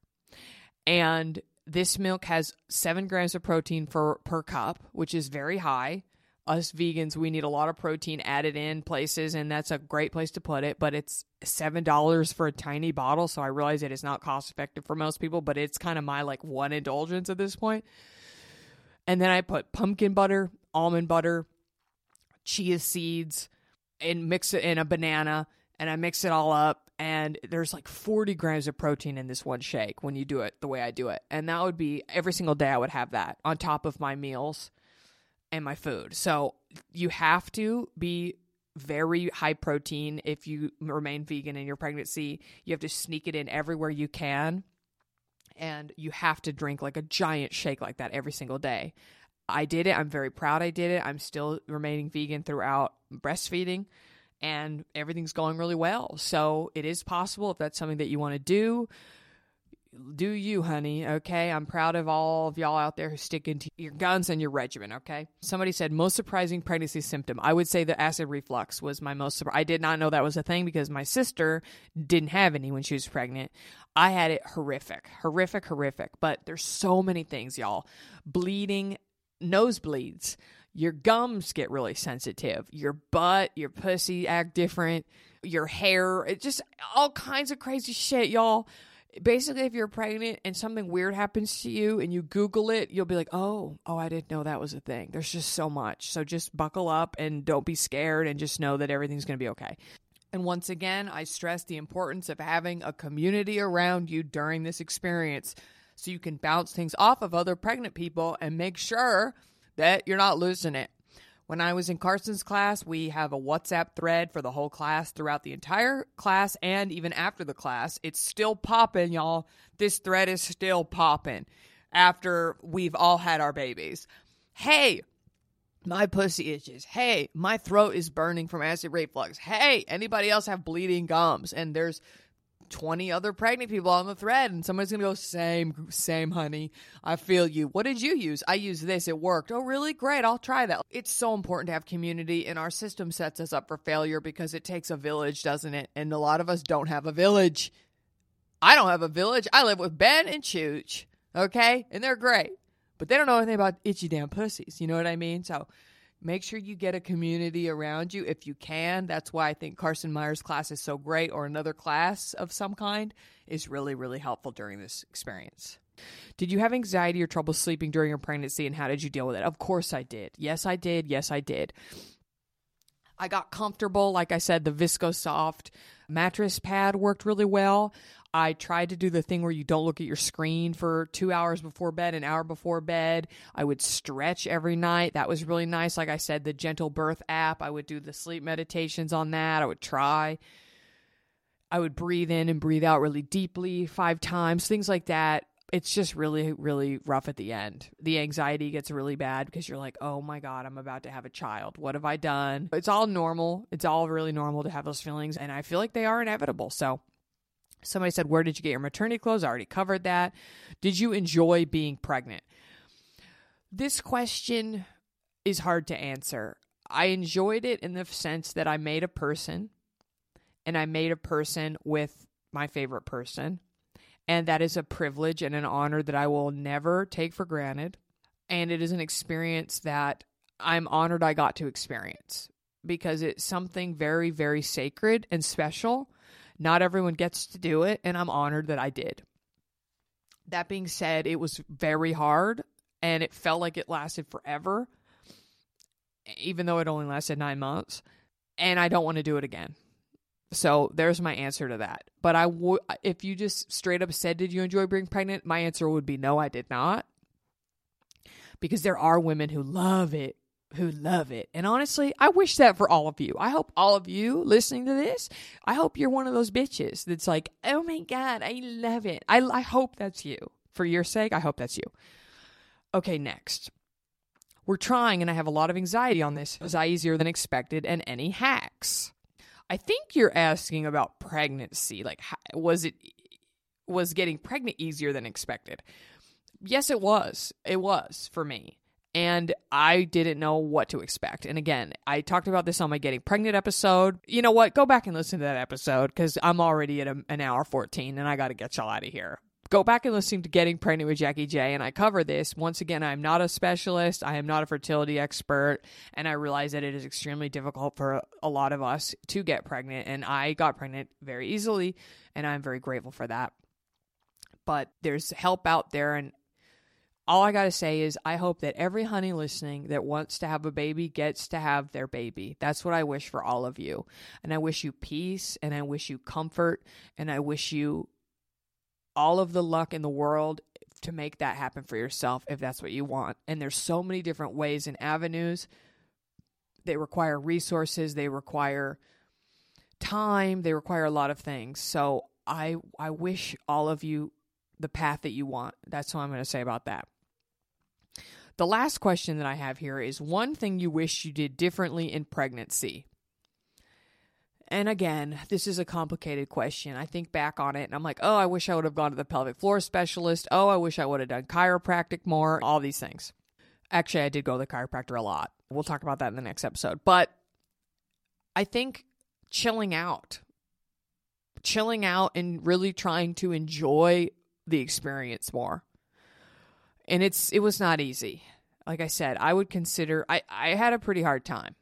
And this milk has seven grams of protein for, per cup, which is very high. Us vegans, we need a lot of protein added in places, and that's a great place to put it. But it's seven dollars for a tiny bottle, so I realize it is not cost effective for most people, but it's kind of my like one indulgence at this point. And then I put pumpkin butter, almond butter, chia seeds, and mix it in a banana, and I mix it all up, and there's like forty grams of protein in this one shake when you do it the way I do it. And that would be every single day I would have that on top of my meals and my food. So you have to be very high protein if you remain vegan in your pregnancy. You have to sneak it in everywhere you can. And you have to drink like a giant shake like that every single day. I did it. I'm very proud I did it. I'm still remaining vegan throughout breastfeeding, and everything's going really well. So it is possible if that's something that you want to do. Do you, honey, okay? I'm proud of all of y'all out there who stick into your guns and your regimen, okay? Somebody said, most surprising pregnancy symptom. I would say the acid reflux was my most surprising. I did not know that was a thing because my sister didn't have any when she was pregnant. I had it horrific, horrific, horrific. But there's so many things, y'all. Bleeding, nosebleeds. Your gums get really sensitive. Your butt, your pussy act different. Your hair, it just all kinds of crazy shit, y'all. Basically, if you're pregnant and something weird happens to you and you Google it, you'll be like, oh, oh, I didn't know that was a thing. There's just so much. So just buckle up and don't be scared and just know that everything's going to be okay. And once again, I stress the importance of having a community around you during this experience so you can bounce things off of other pregnant people and make sure that you're not losing it. When I was in Carson's class, we have a WhatsApp thread for the whole class throughout the entire class and even after the class. It's still popping, y'all. This thread is still popping after we've all had our babies. Hey, my pussy itches. Hey, my throat is burning from acid reflux. Hey, anybody else have bleeding gums? And there's twenty other pregnant people on the thread, and somebody's gonna go, same, same, honey. I feel you. What did you use? I used this. It worked. Oh, really? Great. I'll try that. It's so important to have community, and our system sets us up for failure because it takes a village, doesn't it? And a lot of us don't have a village. I don't have a village. I live with Ben and Chooch, okay? And they're great, but they don't know anything about itchy damn pussies. You know what I mean? So make sure you get a community around you if you can. That's why I think Carson Meyer's class is so great, or another class of some kind is really, really helpful during this experience. Did you have anxiety or trouble sleeping during your pregnancy, and how did you deal with it? Of course I did. Yes, I did. Yes, I did. I got comfortable. Like I said, the ViscoSoft mattress pad worked really well. I tried to do the thing where you don't look at your screen for two hours before bed, an hour before bed. I would stretch every night. That was really nice. Like I said, the Gentle Birth app, I would do the sleep meditations on that. I would try. I would breathe in and breathe out really deeply five times, things like that. It's just really, really rough at the end. The anxiety gets really bad because you're like, oh my God, I'm about to have a child. What have I done? It's all normal. It's all really normal to have those feelings, and I feel like they are inevitable. So somebody said, where did you get your maternity clothes? I already covered that. Did you enjoy being pregnant? This question is hard to answer. I enjoyed it in the sense that I made a person, and I made a person with my favorite person. And that is a privilege and an honor that I will never take for granted. And it is an experience that I'm honored I got to experience because it's something very, very sacred and special. Not everyone gets to do it, and I'm honored that I did. That being said, it was very hard, and it felt like it lasted forever, even though it only lasted nine months, and I don't want to do it again. So there's my answer to that. But I would, if you just straight up said, did you enjoy being pregnant? My answer would be no, I did not. Because there are women who love it, who love it. And honestly, I wish that for all of you. I hope all of you listening to this, I hope you're one of those bitches that's like, oh my God, I love it. I, I hope that's you. For your sake, I hope that's you. Okay, next. we're trying, and I have a lot of anxiety on this. Was I easier than expected, and any hacks? I think you're asking about pregnancy. Like, was it, was getting pregnant easier than expected? Yes, it was. It was for me. And I didn't know what to expect. And again, I talked about this on my Getting Pregnant episode. You know what? Go back and listen to that episode because I'm already at a, an hour fourteen and I got to get y'all out of here. Go back and listen to Getting Pregnant with Jackie J, and I cover this. Once again, I'm not a specialist. I am not a fertility expert, and I realize that it is extremely difficult for a lot of us to get pregnant, and I got pregnant very easily, and I'm very grateful for that. But there's help out there, and all I got to say is I hope that every honey listening that wants to have a baby gets to have their baby. That's what I wish for all of you, and I wish you peace, and I wish you comfort, and I wish you all of the luck in the world to make that happen for yourself if that's what you want. And there's so many different ways and avenues. They require resources. They require time. They require a lot of things. So I I wish all of you the path that you want. That's what I'm going to say about that. The last question that I have here is one thing you wish you did differently in pregnancy. And again, this is a complicated question. I think back on it and I'm like, oh, I wish I would have gone to the pelvic floor specialist. Oh, I wish I would have done chiropractic more. All these things. Actually, I did go to the chiropractor a lot. We'll talk about that in the next episode. But I think chilling out. Chilling out and really trying to enjoy the experience more. And it's it was not easy. Like I said, I would consider, I, I had a pretty hard time.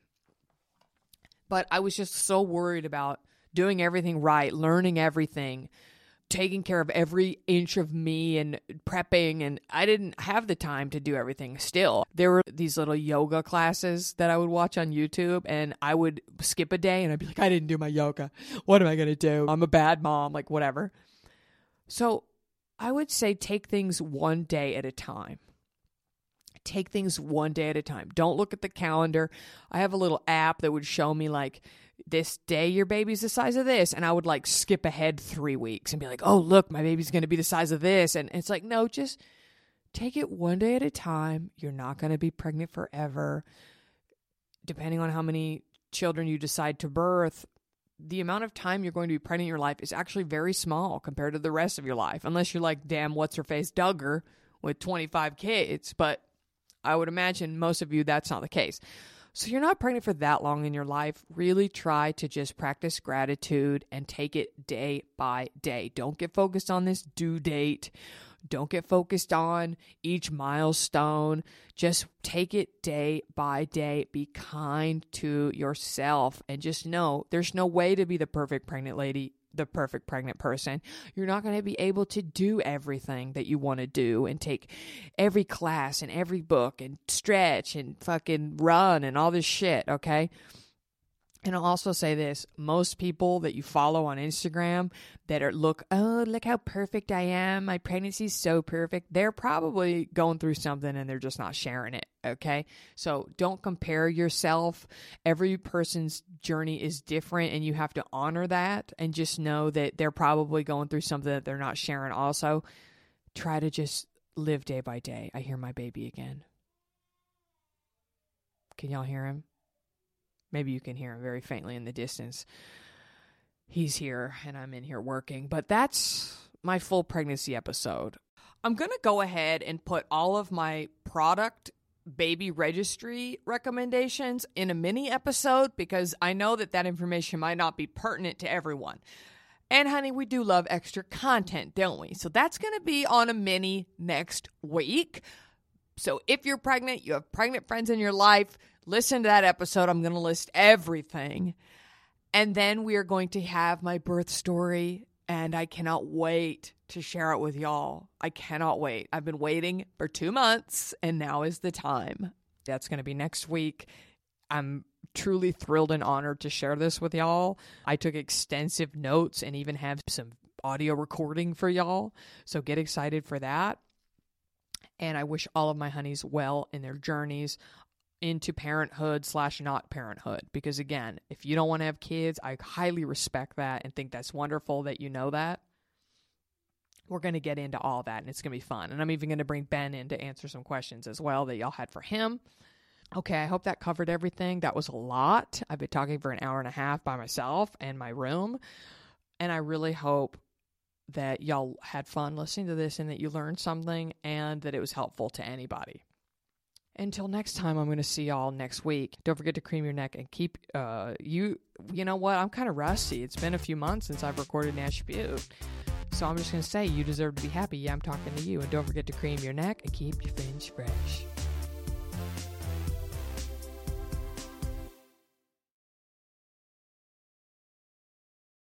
But I was just so worried about doing everything right, learning everything, taking care of every inch of me and prepping. And I didn't have the time to do everything still. There were these little yoga classes that I would watch on YouTube, and I would skip a day and I'd be like, I didn't do my yoga. What am I going to do? I'm a bad mom, like whatever. So I would say take things one day at a time. Take things one day at a time. Don't look at the calendar. I have a little app that would show me like, this day your baby's the size of this. And I would like skip ahead three weeks and be like, oh, look, my baby's going to be the size of this. And it's like, no, just take it one day at a time. You're not going to be pregnant forever. Depending on how many children you decide to birth, the amount of time you're going to be pregnant in your life is actually very small compared to the rest of your life. Unless you're like, damn, what's her face Duggar with twenty-five kids. But I would imagine most of you, that's not the case. So you're not pregnant for that long in your life. Really try to just practice gratitude and take it day by day. Don't get focused on this due date. Don't get focused on each milestone. Just take it day by day. Be kind to yourself and just know there's no way to be the perfect pregnant lady, the perfect pregnant person. You're not going to be able to do everything that you want to do and take every class and every book and stretch and fucking run and all this shit, okay? And I'll also say this, most people that you follow on Instagram that are look, oh, look how perfect I am. My pregnancy's so perfect. They're probably going through something and they're just not sharing it, okay? So don't compare yourself. Every person's journey is different and you have to honor that and just know that they're probably going through something that they're not sharing also. Try to just live day by day. I hear my baby again. Can y'all hear him? Maybe you can hear him very faintly in the distance. He's here and I'm in here working. But that's my full pregnancy episode. I'm going to go ahead and put all of my product baby registry recommendations in a mini episode because I know that that information might not be pertinent to everyone. And honey, we do love extra content, don't we? So that's going to be on a mini next week. So if you're pregnant, you have pregnant friends in your life, listen to that episode. I'm going to list everything. And then we are going to have my birth story. And I cannot wait to share it with y'all. I cannot wait. I've been waiting for two months and now is the time. That's going to be next week. I'm truly thrilled and honored to share this with y'all. I took extensive notes and even have some audio recording for y'all. So get excited for that. And I wish all of my honeys well in their journeys into parenthood slash not parenthood. Because again, if you don't want to have kids, I highly respect that and think that's wonderful that you know that. We're going to get into all that and it's going to be fun. And I'm even going to bring Ben in to answer some questions as well that y'all had for him. Okay, I hope that covered everything. That was a lot. I've been talking for an hour and a half by myself in my room. And I really hope that y'all had fun listening to this and that you learned something and that it was helpful to anybody. Until next time, I'm going to see y'all next week. Don't forget to cream your neck and keep, uh, you, you know what? I'm kind of rusty. It's been a few months since I've recorded Nash Butte. So I'm just going to say, you deserve to be happy. Yeah, I'm talking to you. And don't forget to cream your neck and keep your fringe fresh.